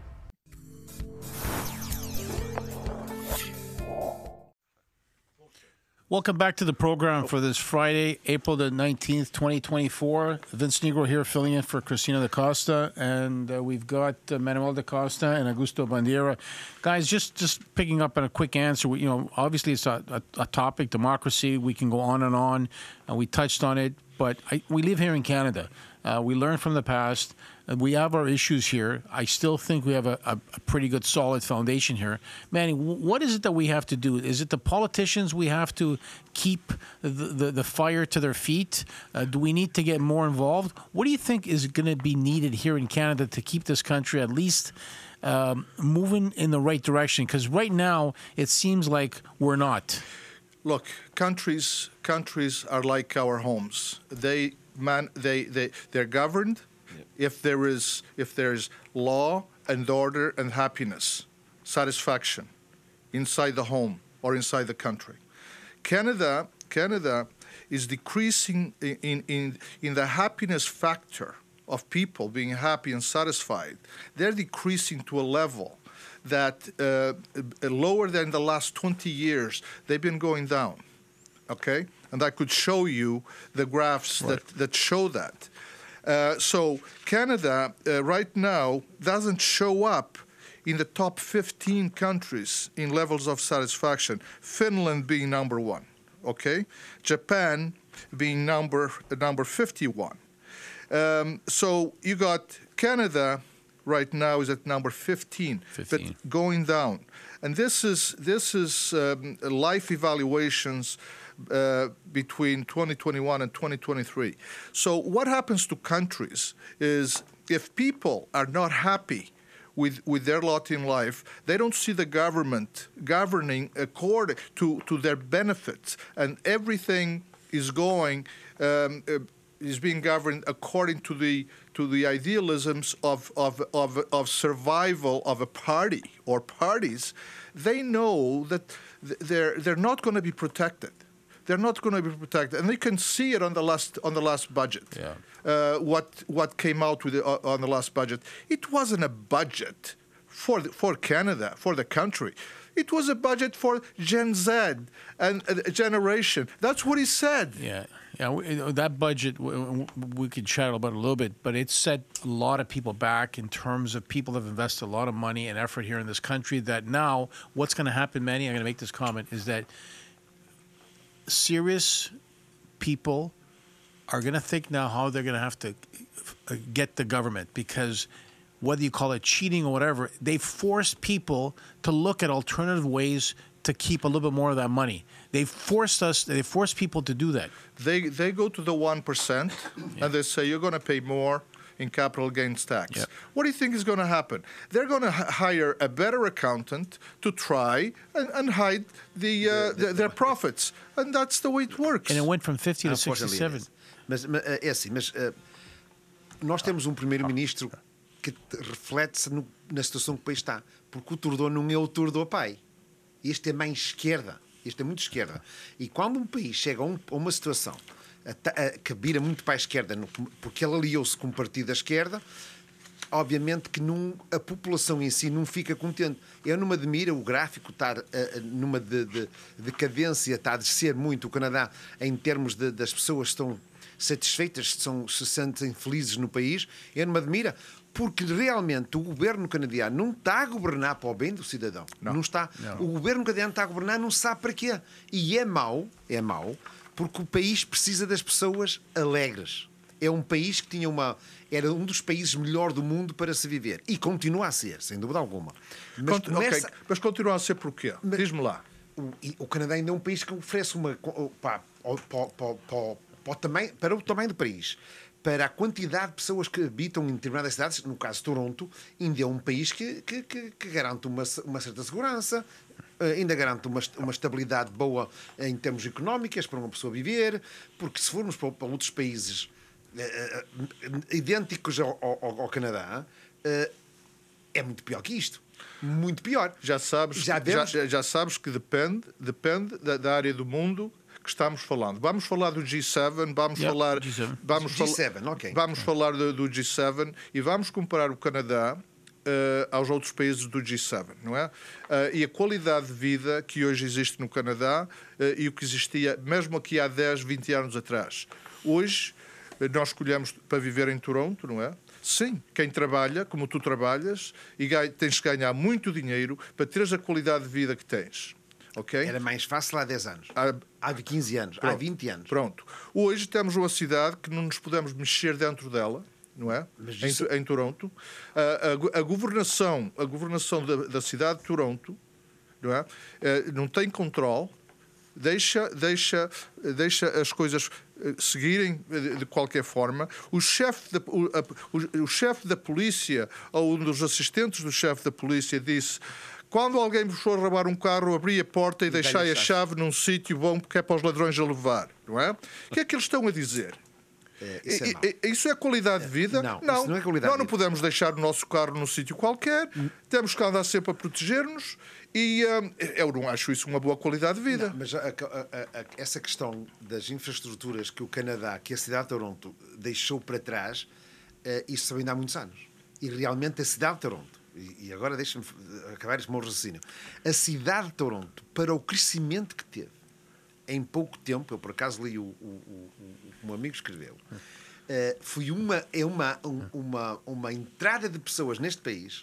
Welcome back to the program for this Friday, April the nineteenth, twenty twenty-four. Vince Negro here filling in for Cristina Da Costa, and uh, we've got uh, Manuel Da Costa and Augusto Bandeira. Guys, just just picking up on a quick answer. We, you know, obviously it's a, a, a topic, democracy. We can go on and on, and we touched on it, but I, we live here in Canada. Uh, we learn from the past. Uh, we have our issues here. I still think we have a, a, a pretty good, solid foundation here. Manny, w- what is it that we have to do? Is it the politicians we have to keep the, the, the fire to their feet? Uh, do we need to get more involved? What do you think is going to be needed here in Canada to keep this country at least um, moving in the right direction? Because right now, it seems like we're not. Look, countries countries are like our homes. They man they they they're governed if there is if there's law and order and happiness, satisfaction inside the home or inside the country. Canada Canada is decreasing in in in the happiness factor of people being happy and satisfied. They're decreasing to a level that uh, lower than the last twenty years, they've been going down, okay? And I could show you the graphs right. that, that show that. Uh, so Canada uh, right now doesn't show up in the top fifteen countries in levels of satisfaction, Finland being number one, okay? Japan being number number fifty-one. Um, so you got Canada right now is at number fifteen, fifteen. But going down. And this is this is um, life evaluations uh, between twenty twenty-one and twenty twenty-three. So what happens to countries is if people are not happy with with their lot in life, they don't see the government governing according to, to their benefits, and everything is going um, uh, is being governed according to the to the idealisms of, of, of, of survival of a party or parties. They know that they're they're not going to be protected. They're not going to be protected, and you can see it on the last on the last budget. Yeah. Uh, what what came out with the, uh, on the last budget? It wasn't a budget for the, for Canada, for the country. It was a budget for Gen Z and a generation. That's what he said. Yeah, yeah. We, you know, that budget, we, we could chat about it a little bit, but it set a lot of people back in terms of people have invested a lot of money and effort here in this country. That now, what's going to happen, Manny? I'm going to make this comment: is that serious people are going to think now how they're going to have to get the government, because whether you call it cheating or whatever, they force people to look at alternative ways to keep a little bit more of that money. They forced us, they forced people to do that. They they go to the one percent yeah. and they say you're going to pay more in capital gains tax. Yep. What do you think is going to happen? They're going to h- hire a better accountant to try and, and hide the, uh, the, the their profits, and that's the way it works. And it went from fifty to sixty-seven. Mas, mas é assim, mas uh, nós temos um primeiro-ministro que reflete-se no, na situação que o país está, porque o Trudeau não é o Trudeau pai. Este é mais esquerda, este é muito esquerda. E quando um país chega a, um, a uma situação a, a, que vira muito para a esquerda, no, porque ele aliou-se com um partido da esquerda, obviamente que não, a população em si não fica contente. Eu não me admira o gráfico estar uh, numa de, de, decadência, está a descer muito o Canadá em termos de, das pessoas que estão satisfeitas, são, se sentem felizes no país. Eu não me admira, porque realmente o governo canadiano não está a governar para o bem do cidadão. Não, não está. Não. O governo canadiano está a governar, não sabe para quê. E é mau, é mau, porque o país precisa das pessoas alegres. É um país que tinha uma... Era um dos países melhor do mundo para se viver. E continua a ser, sem dúvida alguma. Mas, Cont começa... okay. Mas continua a ser porquê? Diz-me lá. O, o Canadá ainda é um país que oferece uma... Pá, para, para, para, para, o tamanho, para o tamanho do país, para a quantidade de pessoas que habitam em determinadas cidades, no caso Toronto, ainda é um país que, que, que, que garante uma, uma certa segurança, ainda garante uma, uma estabilidade boa em termos económicos para uma pessoa viver, porque se formos para, para outros países uh, idênticos ao, ao, ao Canadá, uh, é muito pior que isto. Muito pior. Já sabes, já, vemos... já, já sabes que depende, depende da, da área do mundo que estamos falando. Vamos falar do G sete, vamos yep, falar, G sete. vamos G sete, fal okay. vamos falar do, do G sete e vamos comparar o Canadá uh, aos outros países do G sete, não é? Uh, e a qualidade de vida que hoje existe no Canadá uh, e o que existia mesmo aqui há dez, vinte anos atrás. Hoje uh, nós escolhemos para viver em Toronto, não é? Sim, quem trabalha, como tu trabalhas, e ganha, tens que ganhar muito dinheiro para teres a qualidade de vida que tens. Okay? Era mais fácil há dez anos, há, há quinze anos, pronto, há vinte anos. Pronto. Hoje temos uma cidade que não nos podemos mexer dentro dela, não é? Isso... Em, em Toronto. A, a, a governação, a governação da, da cidade de Toronto, não é? Não tem controle, deixa, deixa, deixa as coisas seguirem de qualquer forma. O chefe da, o, o, o chefe da polícia, ou um dos assistentes do chefe da polícia, disse: quando alguém vos for roubar um carro, abri a porta e, e deixai a chave num sítio bom, porque é para os ladrões a levar, não é? O que é que eles estão a dizer? É, isso, é e, e, isso é qualidade de vida? Não, não, isso não é qualidade nós não de vida. podemos deixar o nosso carro num sítio qualquer, hum. temos que andar sempre a proteger-nos e hum, eu não acho isso uma boa qualidade de vida. Não, mas a, a, a, essa questão das infraestruturas que o Canadá, que a cidade de Toronto deixou para trás, uh, isso também dá muitos anos. E realmente a cidade de Toronto, e agora deixa-me acabar este meu raciocínio. A cidade de Toronto, para o crescimento que teve em pouco tempo, eu por acaso li o, o, o, o um amigo escreveu, uh, foi uma, é uma, um, uma, uma entrada de pessoas neste país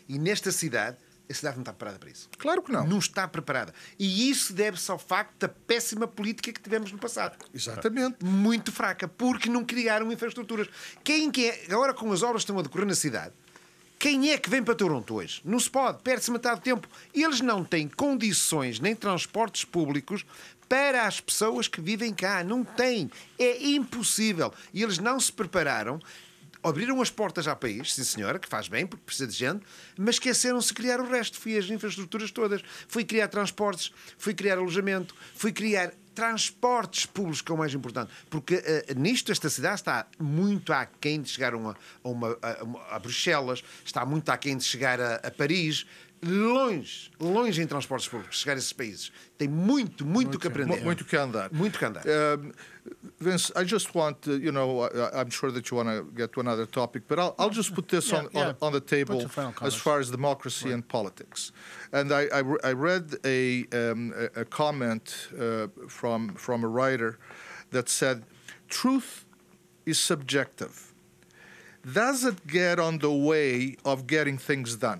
E nesta cidade, a cidade não está preparada para isso. Claro que não. Não está preparada. E isso deve-se ao facto da péssima política que tivemos no passado. Exatamente. Muito fraca, porque não criaram infraestruturas. Quem que é, agora com as obras que estão a decorrer na cidade, quem é que vem para Toronto hoje? Não se pode, perde-se metade do tempo. Eles não têm condições nem transportes públicos para as pessoas que vivem cá. Não têm. É impossível. E eles não se prepararam. Abriram as portas ao país, sim senhora, que faz bem, porque precisa de gente, mas esqueceram-se de criar o resto. Fui as infraestruturas todas. Fui criar transportes, fui criar alojamento, fui criar transportes públicos, que é o mais importante. Porque uh, nisto esta cidade está muito aquém de chegar a, uma, a, uma, a, a Bruxelas, está muito aquém de chegar a, a Paris. Longe, longe em transportes públicos, chegar a esses países. Tem muito, muito, muito que aprender. Muito que andar. Muito que andar. Um, Vince, I just want to, you know, I, I'm sure that you want to get to another topic, but I'll, I'll just put this yeah, on, yeah. on, on the table as far as democracy right. and politics. And I, I, I read a, um, a, a comment uh, from, from a writer that said, truth is subjective. Does it get on the way of getting things done?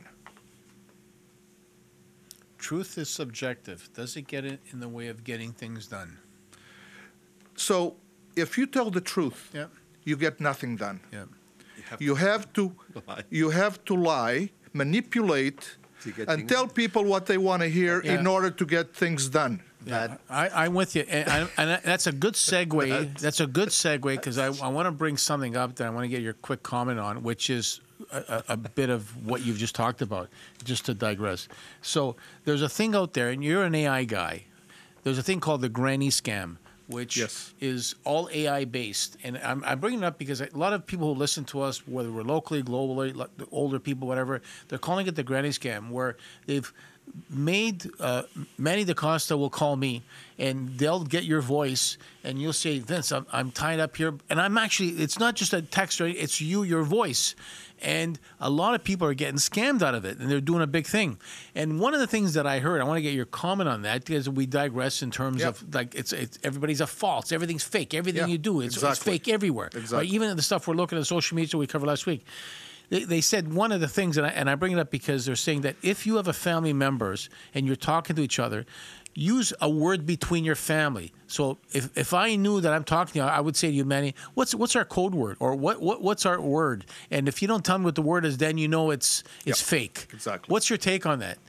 Truth is subjective. Does it get in the way of getting things done? So, if you tell the truth, yeah. you get nothing done. Yeah. You have to, you have to, you have to lie, manipulate, and tell people what they want to hear yeah. in order to get things done. Yeah, I, I'm with you, and, I, and that's a good segue. That's a good segue because I, I want to bring something up that I want to get your quick comment on, which is a, a bit of what you've just talked about. Just to digress, so there's a thing out there, and you're an A I guy. There's a thing called the granny scam, which yes. is all A I based, and I'm, I'm bringing it up because a lot of people who listen to us, whether we're locally, globally, like the older people, whatever, they're calling it the granny scam, where they've made uh, Manny DaCosta will call me and they'll get your voice and you'll say, Vince, I'm, I'm tied up here. And I'm actually, it's not just a text, or it's you, your voice. And a lot of people are getting scammed out of it and they're doing a big thing. And one of the things that I heard, I want to get your comment on that because we digress in terms yep. of like, it's, it's everybody's a false. Everything's fake. Everything yeah, you do, it's, exactly. it's fake everywhere. Exactly. Right? Even the stuff we're looking at social media we covered last week. They, they said one of the things, and I, and I bring it up because they're saying that if you have a family members and you're talking to each other, use a word between your family. So if, if I knew that I'm talking to you, I would say to you, Manny, what's what's our code word or what, what what's our word? And if you don't tell me what the word is, then you know it's it's yep, fake. Exactly. What's your take on that?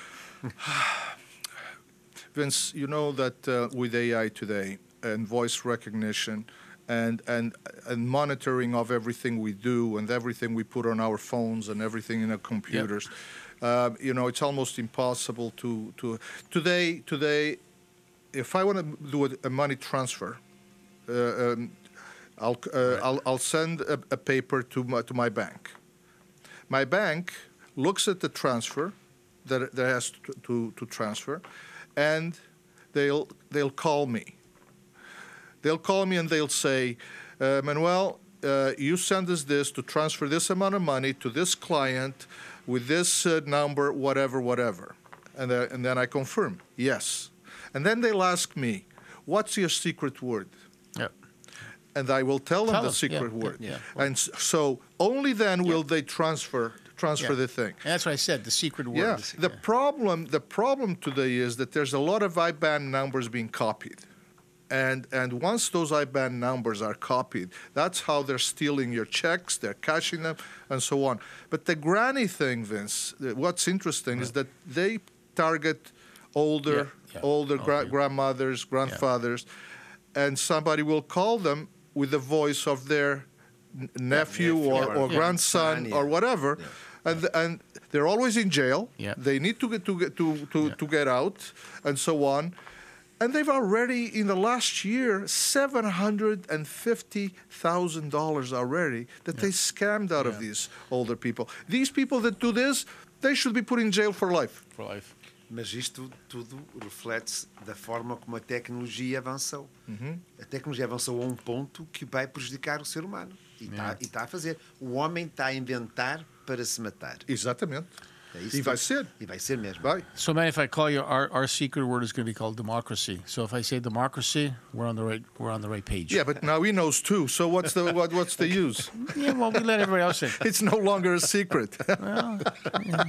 Vince, you know that uh, with A I today and voice recognition, and and and monitoring of everything we do and everything we put on our phones and everything in our computers. Yep. Uh, you know, it's almost impossible to to today today. If I want to do a, a money transfer, uh, um, I'll, uh, right. I'll I'll send a, a paper to my, to my bank. My bank looks at the transfer that that has to, to, to transfer, and they'll they'll call me. They'll call me and they'll say, uh, Manuel, uh, you send us this to transfer this amount of money to this client with this uh, number, whatever, whatever. And, uh, and then I confirm, yes. And then they'll ask me, what's your secret word? Yep. And I will tell them tell the us. secret yeah. word. Yeah. And so only then yeah. will they transfer transfer yeah. the thing. And that's what I said, the secret word. Yeah. The yeah. problem the problem today is that there's a lot of I B A N numbers being copied. And and once those I B A N numbers are copied, that's how they're stealing your checks, they're cashing them, and so on. But the granny thing, Vince, what's interesting yeah. is that they target older, yeah. Yeah. older okay. gra- grandmothers, grandfathers, yeah. and somebody will call them with the voice of their n- nephew, yeah, or, yeah. or Yeah. grandson Yeah. or whatever, Yeah. and and they're always in jail. Yeah. They need to get to get to to, Yeah. to get out, and so on. And they've already, in the last year, seven hundred fifty thousand dollars already that yeah. they scammed out yeah. of these older people. These people that do this, they should be put in jail for life. For life. Mas isto tudo reflete-se da forma como a tecnologia avançou. Uhum. A tecnologia avançou a um ponto que vai prejudicar o ser humano. E está Yeah. e tá a fazer. O homem está a inventar para se matar. Exatamente. É isso e vai tudo. ser. E vai ser mesmo. Vai. So, man, if I call you, our, our secret word is going to be called democracy. So, if I say democracy, we're on the right we're on the right page. Yeah, but now he knows too. So what's the what, what's the use? Yeah, well, we let everybody else in. It's no longer a secret. Well, yeah.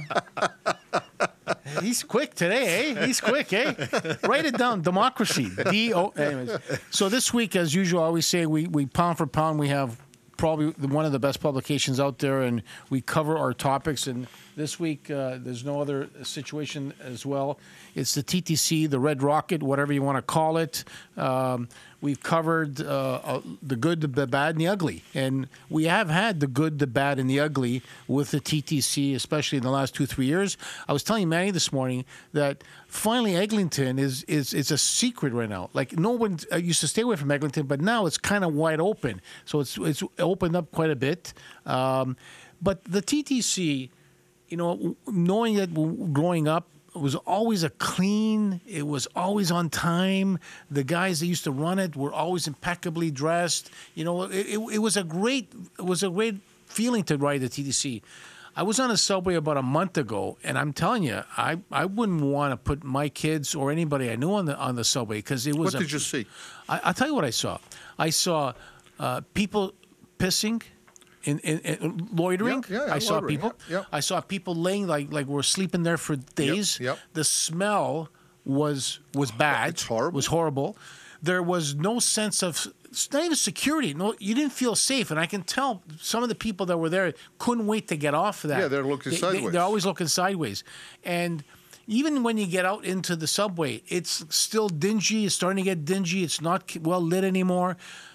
He's quick today, eh? He's quick, eh? Write it down. Democracy. D O. Anyways, so this week, as usual, I always say we we pound for pound we have probably one of the best publications out there, and we cover our topics. And this week, uh, there's no other situation as well. It's the T T C, the Red Rocket, whatever you want to call it. Um, we've covered uh, uh, the good, the bad, and the ugly. And we have had the good, the bad, and the ugly with the T T C, especially in the last two, three years. I was telling Manny this morning that finally Eglinton is is is a secret right now. Like, no one uh, used to stay away from Eglinton, but now it's kind of wide open. So it's it's opened up quite a bit. Um, but the T T C, you know, knowing that growing up, it was always a clean, it was always on time. The guys that used to run it were always impeccably dressed. You know, it, it, it was a great it was a great feeling to ride the T T C. I was on a subway about a month ago, and I'm telling you, I, I wouldn't want to put my kids or anybody I knew on the on the subway because it was. What a, did you see? I, I'll tell you what I saw. I saw uh, people pissing. In, in, in loitering, Yeah, yeah, yeah, I saw loitering, people. yeah, yeah. I saw people laying like like were sleeping there for days. Yep, yep. The smell was was bad. It's horrible. Was horrible. There was no sense of it's not even security. No, you didn't feel safe, and I can tell some of the people that were there couldn't wait to get off of that. Yeah, they're looking They- they- sideways. They're always looking sideways, and even when you get out into the subway, it's still dingy. It's starting to get dingy. It's not well lit anymore.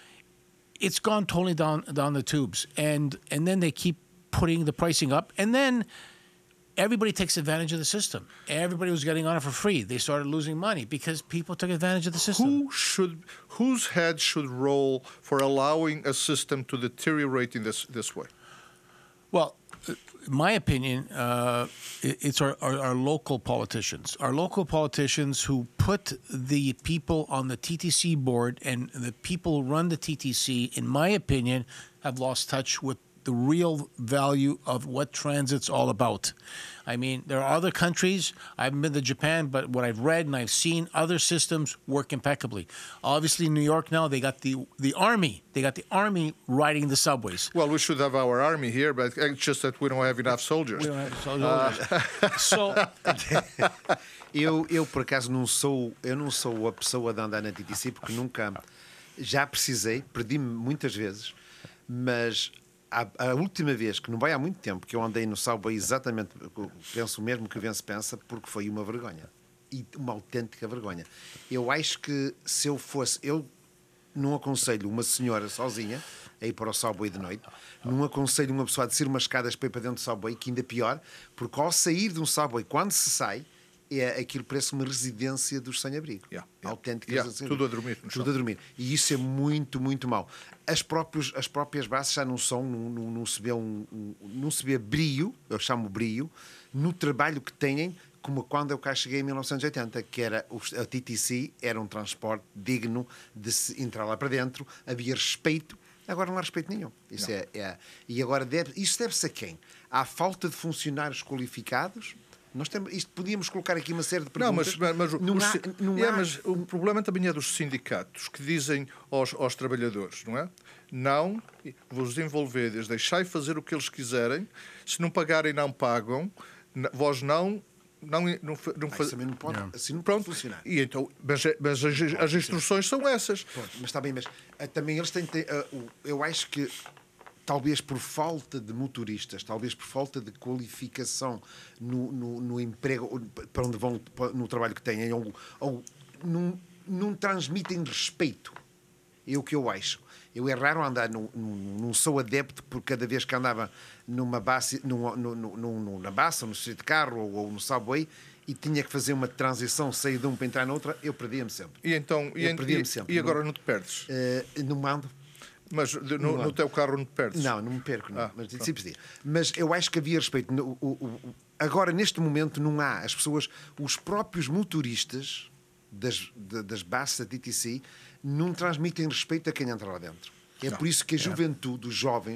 It's gone totally down down the tubes, and and then they keep putting the pricing up, and then everybody takes advantage of the system. Everybody was getting on it for free. They started losing money because people took advantage of the system. Who should, whose head should roll for allowing a system to deteriorate in this this way? Well, in my opinion, uh, it- it's our, our, our local politicians. Our local politicians who put the people on the T T C board and the people who run the T T C, in my opinion, have lost touch with the real value of what transit's all about. I mean, there are other countries. I haven't been to Japan, but what I've read and I've seen, other systems work impeccably. Obviously, New York now, they got the the army. They got the army riding the subways. Well, we should have our army here, but it's just that we don't have enough soldiers. We don't have soldiers. So, Eu, eu, por acaso, não sou, eu não sou a pessoa de andar na T T C porque nunca, já precisei, perdi-me muitas vezes, mas a, a última vez, que não vai há muito tempo, que eu andei no subway exatamente, penso o mesmo que o Vence pensa, porque foi uma vergonha. E uma autêntica vergonha. Eu acho que se eu fosse, eu não aconselho uma senhora sozinha a ir para o subway de noite, não aconselho uma pessoa a descer umas escadas para ir para dentro do subway, que ainda é pior, porque ao sair de um subway, quando se sai, é aquilo parece uma residência dos sem-abrigo. Yeah, yeah. Autêntica Yeah, residência. tudo a dormir no Tudo chão. a dormir. E isso é muito, muito mau. As, próprios, as próprias bases já não são, não, não, não se vê um, um, não se vê brilho, eu chamo brilho, no trabalho que têm, como quando eu cá cheguei em mil novecentos e oitenta, que era o- a T T C era um transporte digno de se entrar lá para dentro, havia respeito. Agora não há respeito nenhum. Isso é, é- e agora deve, isso deve-se a quem? À falta de funcionários qualificados. Nós temos, isto, podíamos colocar aqui uma série de Não, perguntas. mas, mas, mas, não os há, si- não é, há- mas o problema também é dos sindicatos que dizem aos, aos trabalhadores, não é? Não vos envolvedes, deixai fazer o que eles quiserem, se não pagarem, não pagam, n- vós não. Não, não, fa- não Ah, faz... isso também não pode, Não. assim não Pronto. pode funcionar. E então, mas, é- mas as, as instruções são essas. Pronto, mas está bem, mas ah, também eles têm. têm, ah, o- eu acho que talvez por falta de motoristas, talvez por falta de qualificação no, no, no emprego, ou para onde vão, pa- no trabalho que têm, ou, ou não, não transmitem respeito. É o que eu acho. Eu é raro andar, no, no, não sou adepto, porque cada vez que andava numa base, num, no, no, no, na base, ou no streetcar ou, ou no subway, e tinha que fazer uma transição, sair de um para entrar na outra, eu perdia-me sempre. E então, e, eu en- perdia-me e- sempre. e agora não te perdes? Eh, não mando. Mas de- Não no, no ando. teu carro não te perdes? Não, não me perco, não. Ah, mas, pronto. sim, perdi. Mas eu acho que havia respeito. No- o- o- o- agora, neste momento, não há. As pessoas, os próprios motoristas das, da- das bases da T T C não transmitem respeito a quem entra lá dentro. É Não. por isso que a É. juventude, os jovens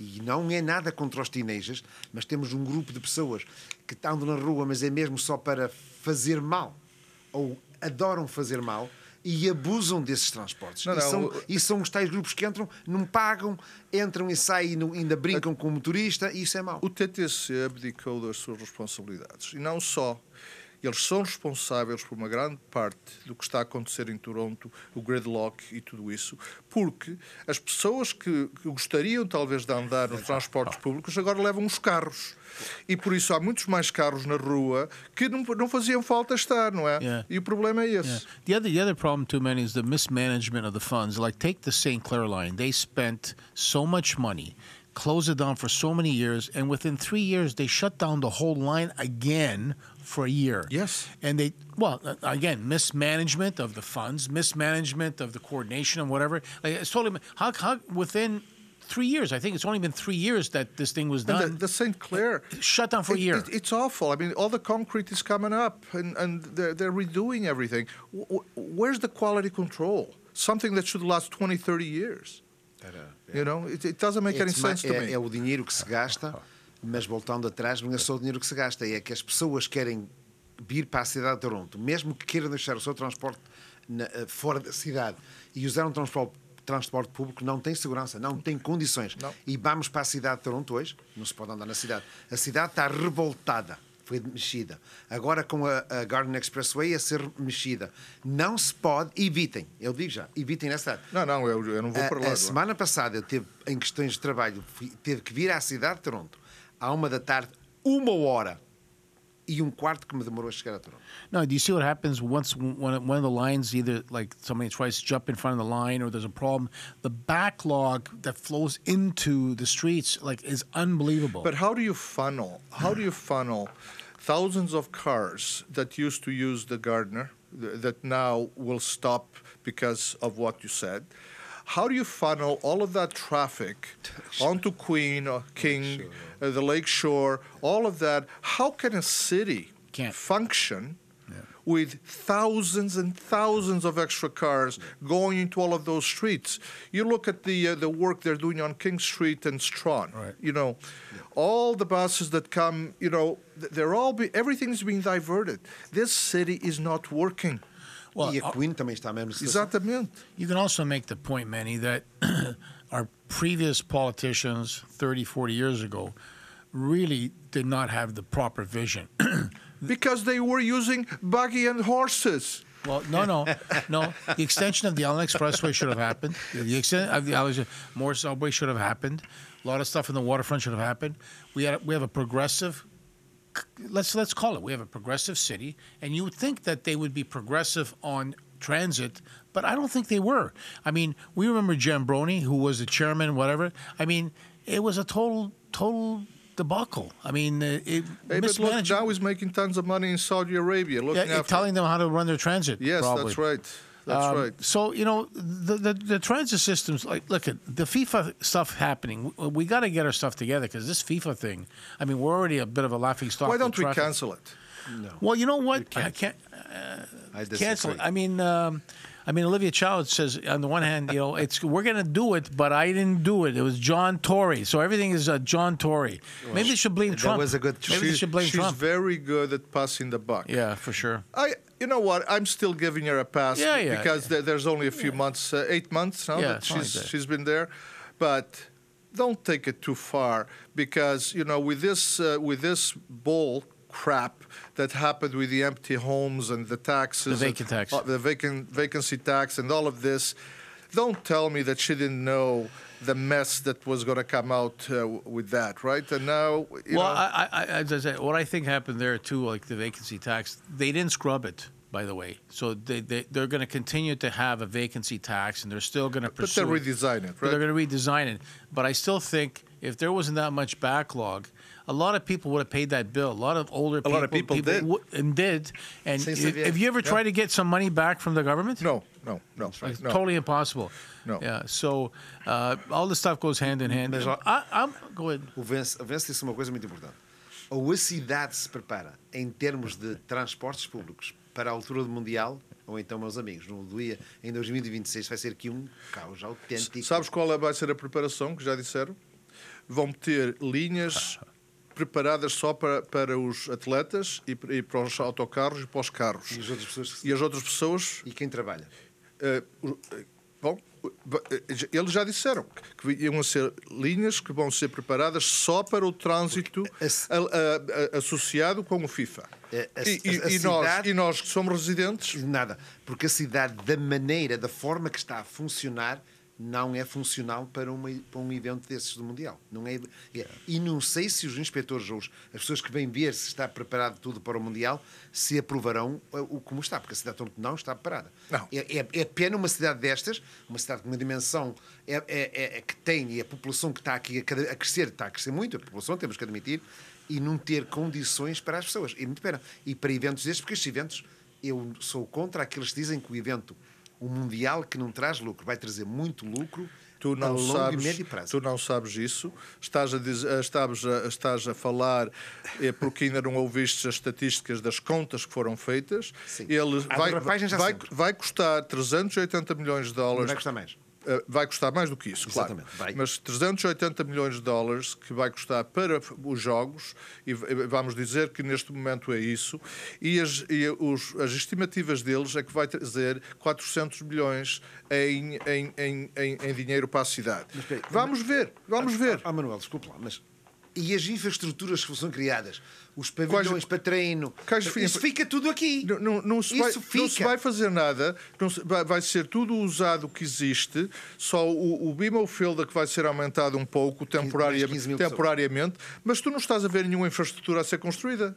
E não é nada contra os teenagers, mas temos um grupo de pessoas que estão na rua, mas é mesmo só para fazer mal, ou adoram fazer mal, e abusam desses transportes. Não, e, não, são, o- e são os tais grupos que entram, não pagam, entram e saem, e não- ainda brincam com o motorista, e isso é mau. O T T C abdicou das suas responsabilidades. E não só. Eles são responsáveis por uma grande parte do que está a acontecer em Toronto, o gridlock e tudo isso, porque as pessoas que, que gostariam talvez de andar nos transportes públicos agora levam os carros. E por isso há muitos mais carros na rua que não, não faziam falta estar, não é? Yeah. E o problema é esse. Yeah. The other, the other problem too, Manny, is the mismanagement of the funds. Like, take the Saint Clair line. They spent so much money, closed it down for so many years, and within three years, they shut down the whole line again for a year. Yes. And they, well, uh, again, mismanagement of the funds, mismanagement of the coordination and whatever. Like, it's totally, how, how, within three years, I think it's only been three years that this thing was And done. the, the Saint Clair shut down for a it- year. it- it's awful. I mean, all the concrete is coming up, and, and they're, they're redoing everything. W- w- where's the quality control? Something that should last twenty, thirty years. You know, it, it doesn't make É any dema- sense to é, me. é o dinheiro que se gasta, mas voltando atrás, não é só o dinheiro que se gasta, é que as pessoas querem vir para a cidade de Toronto, mesmo que queiram deixar o seu transporte na- eh, fora da cidade e usar um transporte, transporte público, não tem segurança, não tem condições. E vamos para a cidade de Toronto hoje, não se pode andar na cidade. A cidade está revoltada. Foi mexida. Agora com a, a Garden Expressway a ser mexida. Não se pode, evitem, eu digo já, evitem nessa cidade. Não, não, eu, eu não vou A, para lá. a não. semana passada eu teve, em questões de trabalho, fui- teve que vir à cidade de Toronto à uma da tarde, uma hora e um quarto que me demorou a chegar a Toronto. No, do you see what happens once when one of the lines, either like somebody tries to jump in front of the line or there's a problem, the backlog that flows into the streets like is unbelievable. But how do you funnel? How do you funnel thousands of cars that used to use the Gardner th- that now will stop because of what you said? How do you funnel all of that traffic onto Queen or King, uh, the Lake Shore, all of that? How can a city function with thousands and thousands of extra cars going into all of those streets? You look at the uh, the work they're doing on King Street and Strawn. Right. You know, all the buses that come. You know, th- they're all be, everything's being diverted. This city is not working. Well, e a Queen também está mesmo situação. Exatamente. You can also make the point, Manny, that our previous politicians thirty, forty years ago really did not have the proper vision. Because they were using buggy and horses. Well, no, no, no. The extension of the Allen Expressway should have happened. The extent of the Allen more subway should have happened. A lot of stuff in the waterfront should have happened. We had we have a progressive. Let's let's call it. We have a progressive city, and you would think that they would be progressive on transit, but I don't think they were. I mean, we remember Jambroni, who was the chairman, whatever. I mean, it was a total total debacle. I mean, uh, it Hey, but look, mismanaged. now he's making tons of money in Saudi Arabia. Looking Yeah, after. telling them how to run their transit. Yes, probably. that's right. That's Um, right. So you know the, the the transit systems. Like, look at the FIFA stuff happening. We, we got to get our stuff together because this FIFA thing. I mean, we're already a bit of a laughing stock. Why with don't we traffic. cancel it? No. Well, you know what? I can't uh, I cancel it. disagree. I mean, um, I mean, Olivia Child says on the one hand, you know, it's we're going to do it, but I didn't do it. It was John Tory, so everything is uh, John Tory. Maybe they should blame that Trump. was a good Maybe they She's- should blame she's Trump. very good at passing the buck. Yeah, for sure. I, you know what? I'm still giving her a pass Yeah, yeah, because there- there's only a few months, uh, eight months now Yeah, that something she's like that. she's been there, but don't take it too far because you know with this uh, with this bull crap that happened with the empty homes and the taxes, The vacant and, tax. uh, the vacant vacancy tax, and all of this. Don't tell me that she didn't know the mess that was going to come out uh, with that, right? And now, you Well, know, I, I, as I said, what I think happened there too, like the vacancy tax, they didn't scrub it, by the way. So they, they they're going to continue to have a vacancy tax, and they're still going to but pursue. they'll it. redesign it, But They're right? going to redesign it. But I still think if there wasn't that much backlog, a lot of people would have paid that bill. A lot of older A people, lot of people did. would- and did. And Sem if, saber. have you ever Yeah. tried to get some money back from the government? No, no, no, It's no. totally impossible. No. Yeah. So uh, all this stuff goes hand in hand. Mas, ó- I, I'm go ahead. O Vence, o Vence disse uma coisa muito importante. Ou a cidade se prepara em termos de transportes públicos para a altura do Mundial, ou então, meus amigos, no dia em dois mil e vinte e seis vai ser aqui um caos autêntico. Sabes qual é- vai ser a preparação que já disseram? vão ter linhas preparadas só para, para os atletas e, e para os autocarros e para os carros. E as outras pessoas? E as outras pessoas... E quem trabalha? Uh, uh, bom, eles já disseram que iam ser linhas que vão ser preparadas só para o trânsito a, a, a, associado com o FIFA. A, a, e, e, a e, cidade, nós, e nós que somos residentes... Nada, porque a cidade, da maneira, da forma que está a funcionar, não é funcional para, uma, para um evento desses do Mundial. Não é, é, e não sei se os inspectores ou os, as pessoas que vêm ver se está preparado tudo para o Mundial se aprovarão o, o como está, porque a cidade de Toronto não está preparada. Não. É, é, é pena uma cidade destas, uma cidade com uma dimensão é, é, é, é que tem, e a população que está aqui a, a crescer, está a crescer muito, a população, temos que admitir, e não ter condições para as pessoas. E muito pena. E para eventos destes, porque estes eventos, eu sou contra aqueles que dizem que o evento, o Mundial, que não traz lucro, vai trazer muito lucro tu não a longo sabes, e médio prazo. Tu não sabes isso. Estás a, dizer, estás a, estás a falar é porque ainda não ouviste as estatísticas das contas que foram feitas. Sim. Ele vai, vai, vai, vai custar trezentos e oitenta milhões de dólares. Vai custar mais. Vai custar mais do que isso, Exatamente, claro. vai. Mas trezentos e oitenta milhões de dólares que vai custar para os jogos, e vamos dizer que neste momento é isso, e as, e os, as estimativas deles é que vai trazer quatrocentos milhões em, em, em, em, em dinheiro para a cidade. Mas, peraí, vamos mas, ver, vamos ah, ver. Ah, Manuel, desculpa lá, mas... E as infraestruturas que são criadas? Os pavilhões Quais, para treino? Quais, isso fica tudo aqui. Não, não, não, se vai, isso fica. não se vai fazer nada. Não se, vai, vai ser tudo usado o que existe. Só o, o BMO Field é que vai ser aumentado um pouco temporaria, temporariamente. Mas tu não estás a ver nenhuma infraestrutura a ser construída.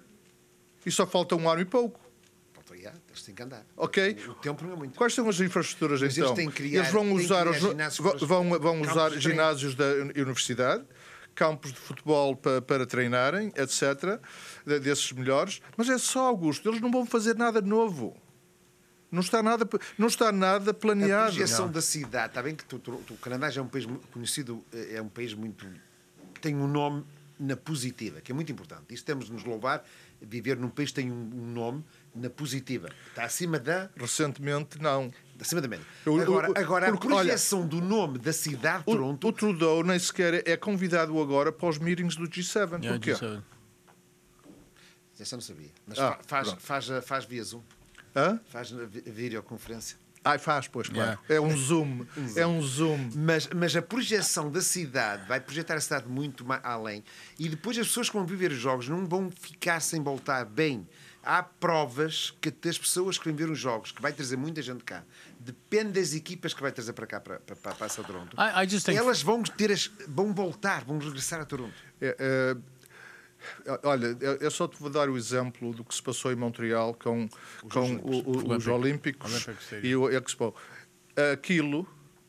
E só falta um ano e pouco. Já, eles têm que andar. Ok. O, o tempo não é muito. Quais são as infraestruturas, Mas então? Eles, têm que criar, eles vão usar, os, vão, vão usar de ginásios da universidade, campos de futebol para, para treinarem, etcétera, desses melhores. Mas é só, Augusto, eles não vão fazer nada novo. Não está nada, não está nada planeado. A projeção da cidade, está bem que tu, tu, tu, o Canadá já é um país conhecido, é um país muito... tem um nome na positiva, que é muito importante. Isso temos de nos louvar. Viver num país que tem um nome na positiva. Está acima da... Recentemente, não. Acima da média. Eu, agora, eu, agora porque, a projeção olha, do nome da cidade de Toronto... O, o Trudeau nem sequer é convidado agora para os meetings do G sete. Yeah, Porquê? G sete. Isso eu não sabia. Mas ah, faz, faz, faz, faz via Zoom. Hã? Faz videoconferência. Ah, faz, pois, claro. Yeah. É um zoom. um zoom. É um zoom. Mas, mas a projeção da cidade vai projetar a cidade muito mais além. E depois as pessoas que vão viver os jogos não vão ficar sem voltar bem. Há provas que das pessoas que vêm ver os jogos, que vai trazer muita gente cá, depende das equipas que vai trazer para cá, para, para, para a Toronto. I, I just think... Elas vão, ter as, vão voltar, vão regressar a Toronto. É, é, olha, eu só te vou dar o exemplo do que se passou em Montreal com, os, com Olímpicos. O, o, os Olímpicos Olympic e o Expo. Aquilo,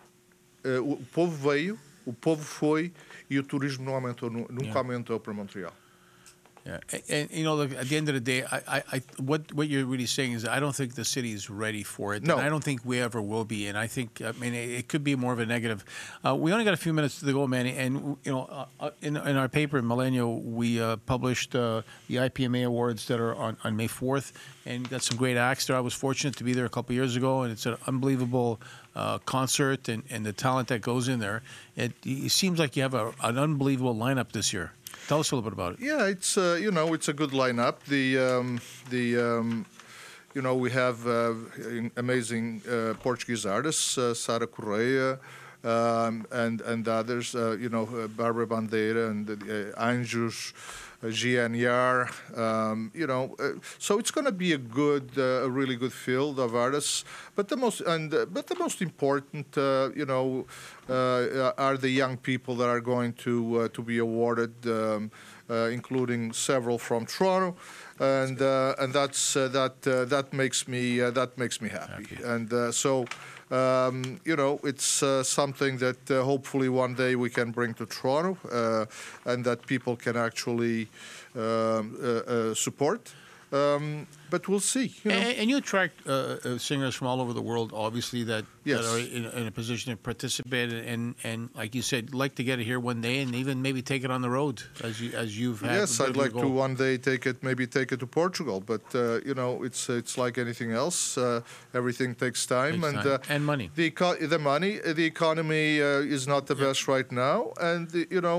o povo veio, o povo foi e o turismo não aumentou, nunca yeah. aumentou para Montreal. Yeah, and, and you know, look, at the end of the day, I, I, what what you're really saying is, I don't think the city is ready for it. No, and I don't think we ever will be. And I think, I mean, it, it could be more of a negative. Uh, we only got a few minutes to go, Manny. And you know, uh, in in our paper in Millennial, we uh, published uh, the I P M A awards that are on, on May fourth, and got some great acts there. I was fortunate to be there a couple of years ago, and it's an unbelievable uh, concert, and, and the talent that goes in there. It, it seems like you have a, an unbelievable lineup this year. Tell us a little bit about it. Yeah, it's uh, you know it's a good lineup. The um, the um, you know we have uh, amazing uh, Portuguese artists, uh, Sara Correia, um, and and others. Uh, you know uh, Barbara Bandeira and uh, Anjos, uh, G N R. Um, you know, uh, so it's going to be a good, uh, a really good field of artists. But the most and uh, but the most important, uh, you know. Uh, are the young people that are going to uh, to be awarded, um, uh, including several from Toronto, and uh, and that's uh, that uh, that makes me uh, that makes me happy. happy. And uh, so, um, you know, it's uh, something that uh, hopefully one day we can bring to Toronto, uh, and that people can actually um, uh, uh, support. Um, but we'll see. You know? and, and you attract uh, uh, singers from all over the world, obviously, that, yes. that are in, in a position to participate, and, and like you said, like to get it here one day, and even maybe take it on the road, as you as you've had. Yes, I'd like to one day take it, maybe take it to Portugal, but uh, you know, it's it's like anything else. Uh, everything takes time, takes and time. Uh, and money. The eco- the money, the economy uh, is not the yeah. best right now, and the, you know.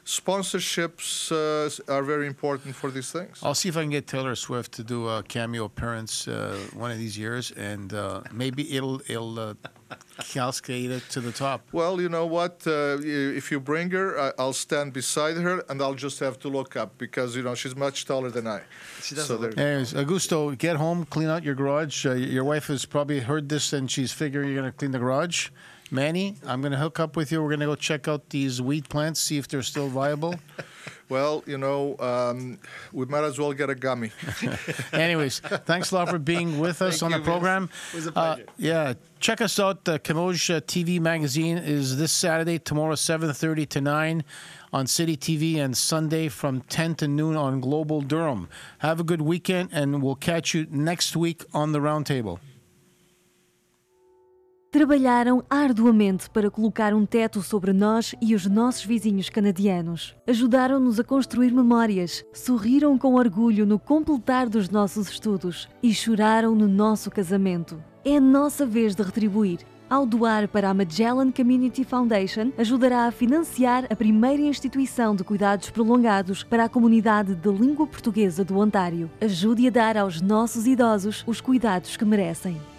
sponsorships uh, are very important for these things. I'll see if I can get Taylor Swift to do a cameo appearance uh, one of these years, and uh, maybe it'll it'll uh, cascade it to the top. Well, you know what? Uh, if you bring her, I- I'll stand beside her, and I'll just have to look up because you know she's much taller than I. So there- Anyways, Augusto, get home, clean out your garage. Uh, your wife has probably heard this, and she's figuring you're going to clean the garage. Manny, I'm going to hook up with you. We're going to go check out these wheat plants, see if they're still viable. Well, you know, um, we might as well get a gummy. Anyways, thanks a lot for being with us Thank on you, the program. Vince. It was a Uh, pleasure. yeah, check us out. The Camoj uh, T V magazine is this Saturday, tomorrow, seven thirty to nine on City T V, and Sunday from ten to noon on Global Durham. Have a good weekend, and we'll catch you next week on the Roundtable. Trabalharam arduamente para colocar um teto sobre nós e os nossos vizinhos canadianos. Ajudaram-nos a construir memórias, sorriram com orgulho no completar dos nossos estudos e choraram no nosso casamento. É a nossa vez de retribuir. Ao doar para a Magellan Community Foundation, ajudará a financiar a primeira instituição de cuidados prolongados para a comunidade de língua portuguesa do Ontário. Ajude a dar aos nossos idosos os cuidados que merecem.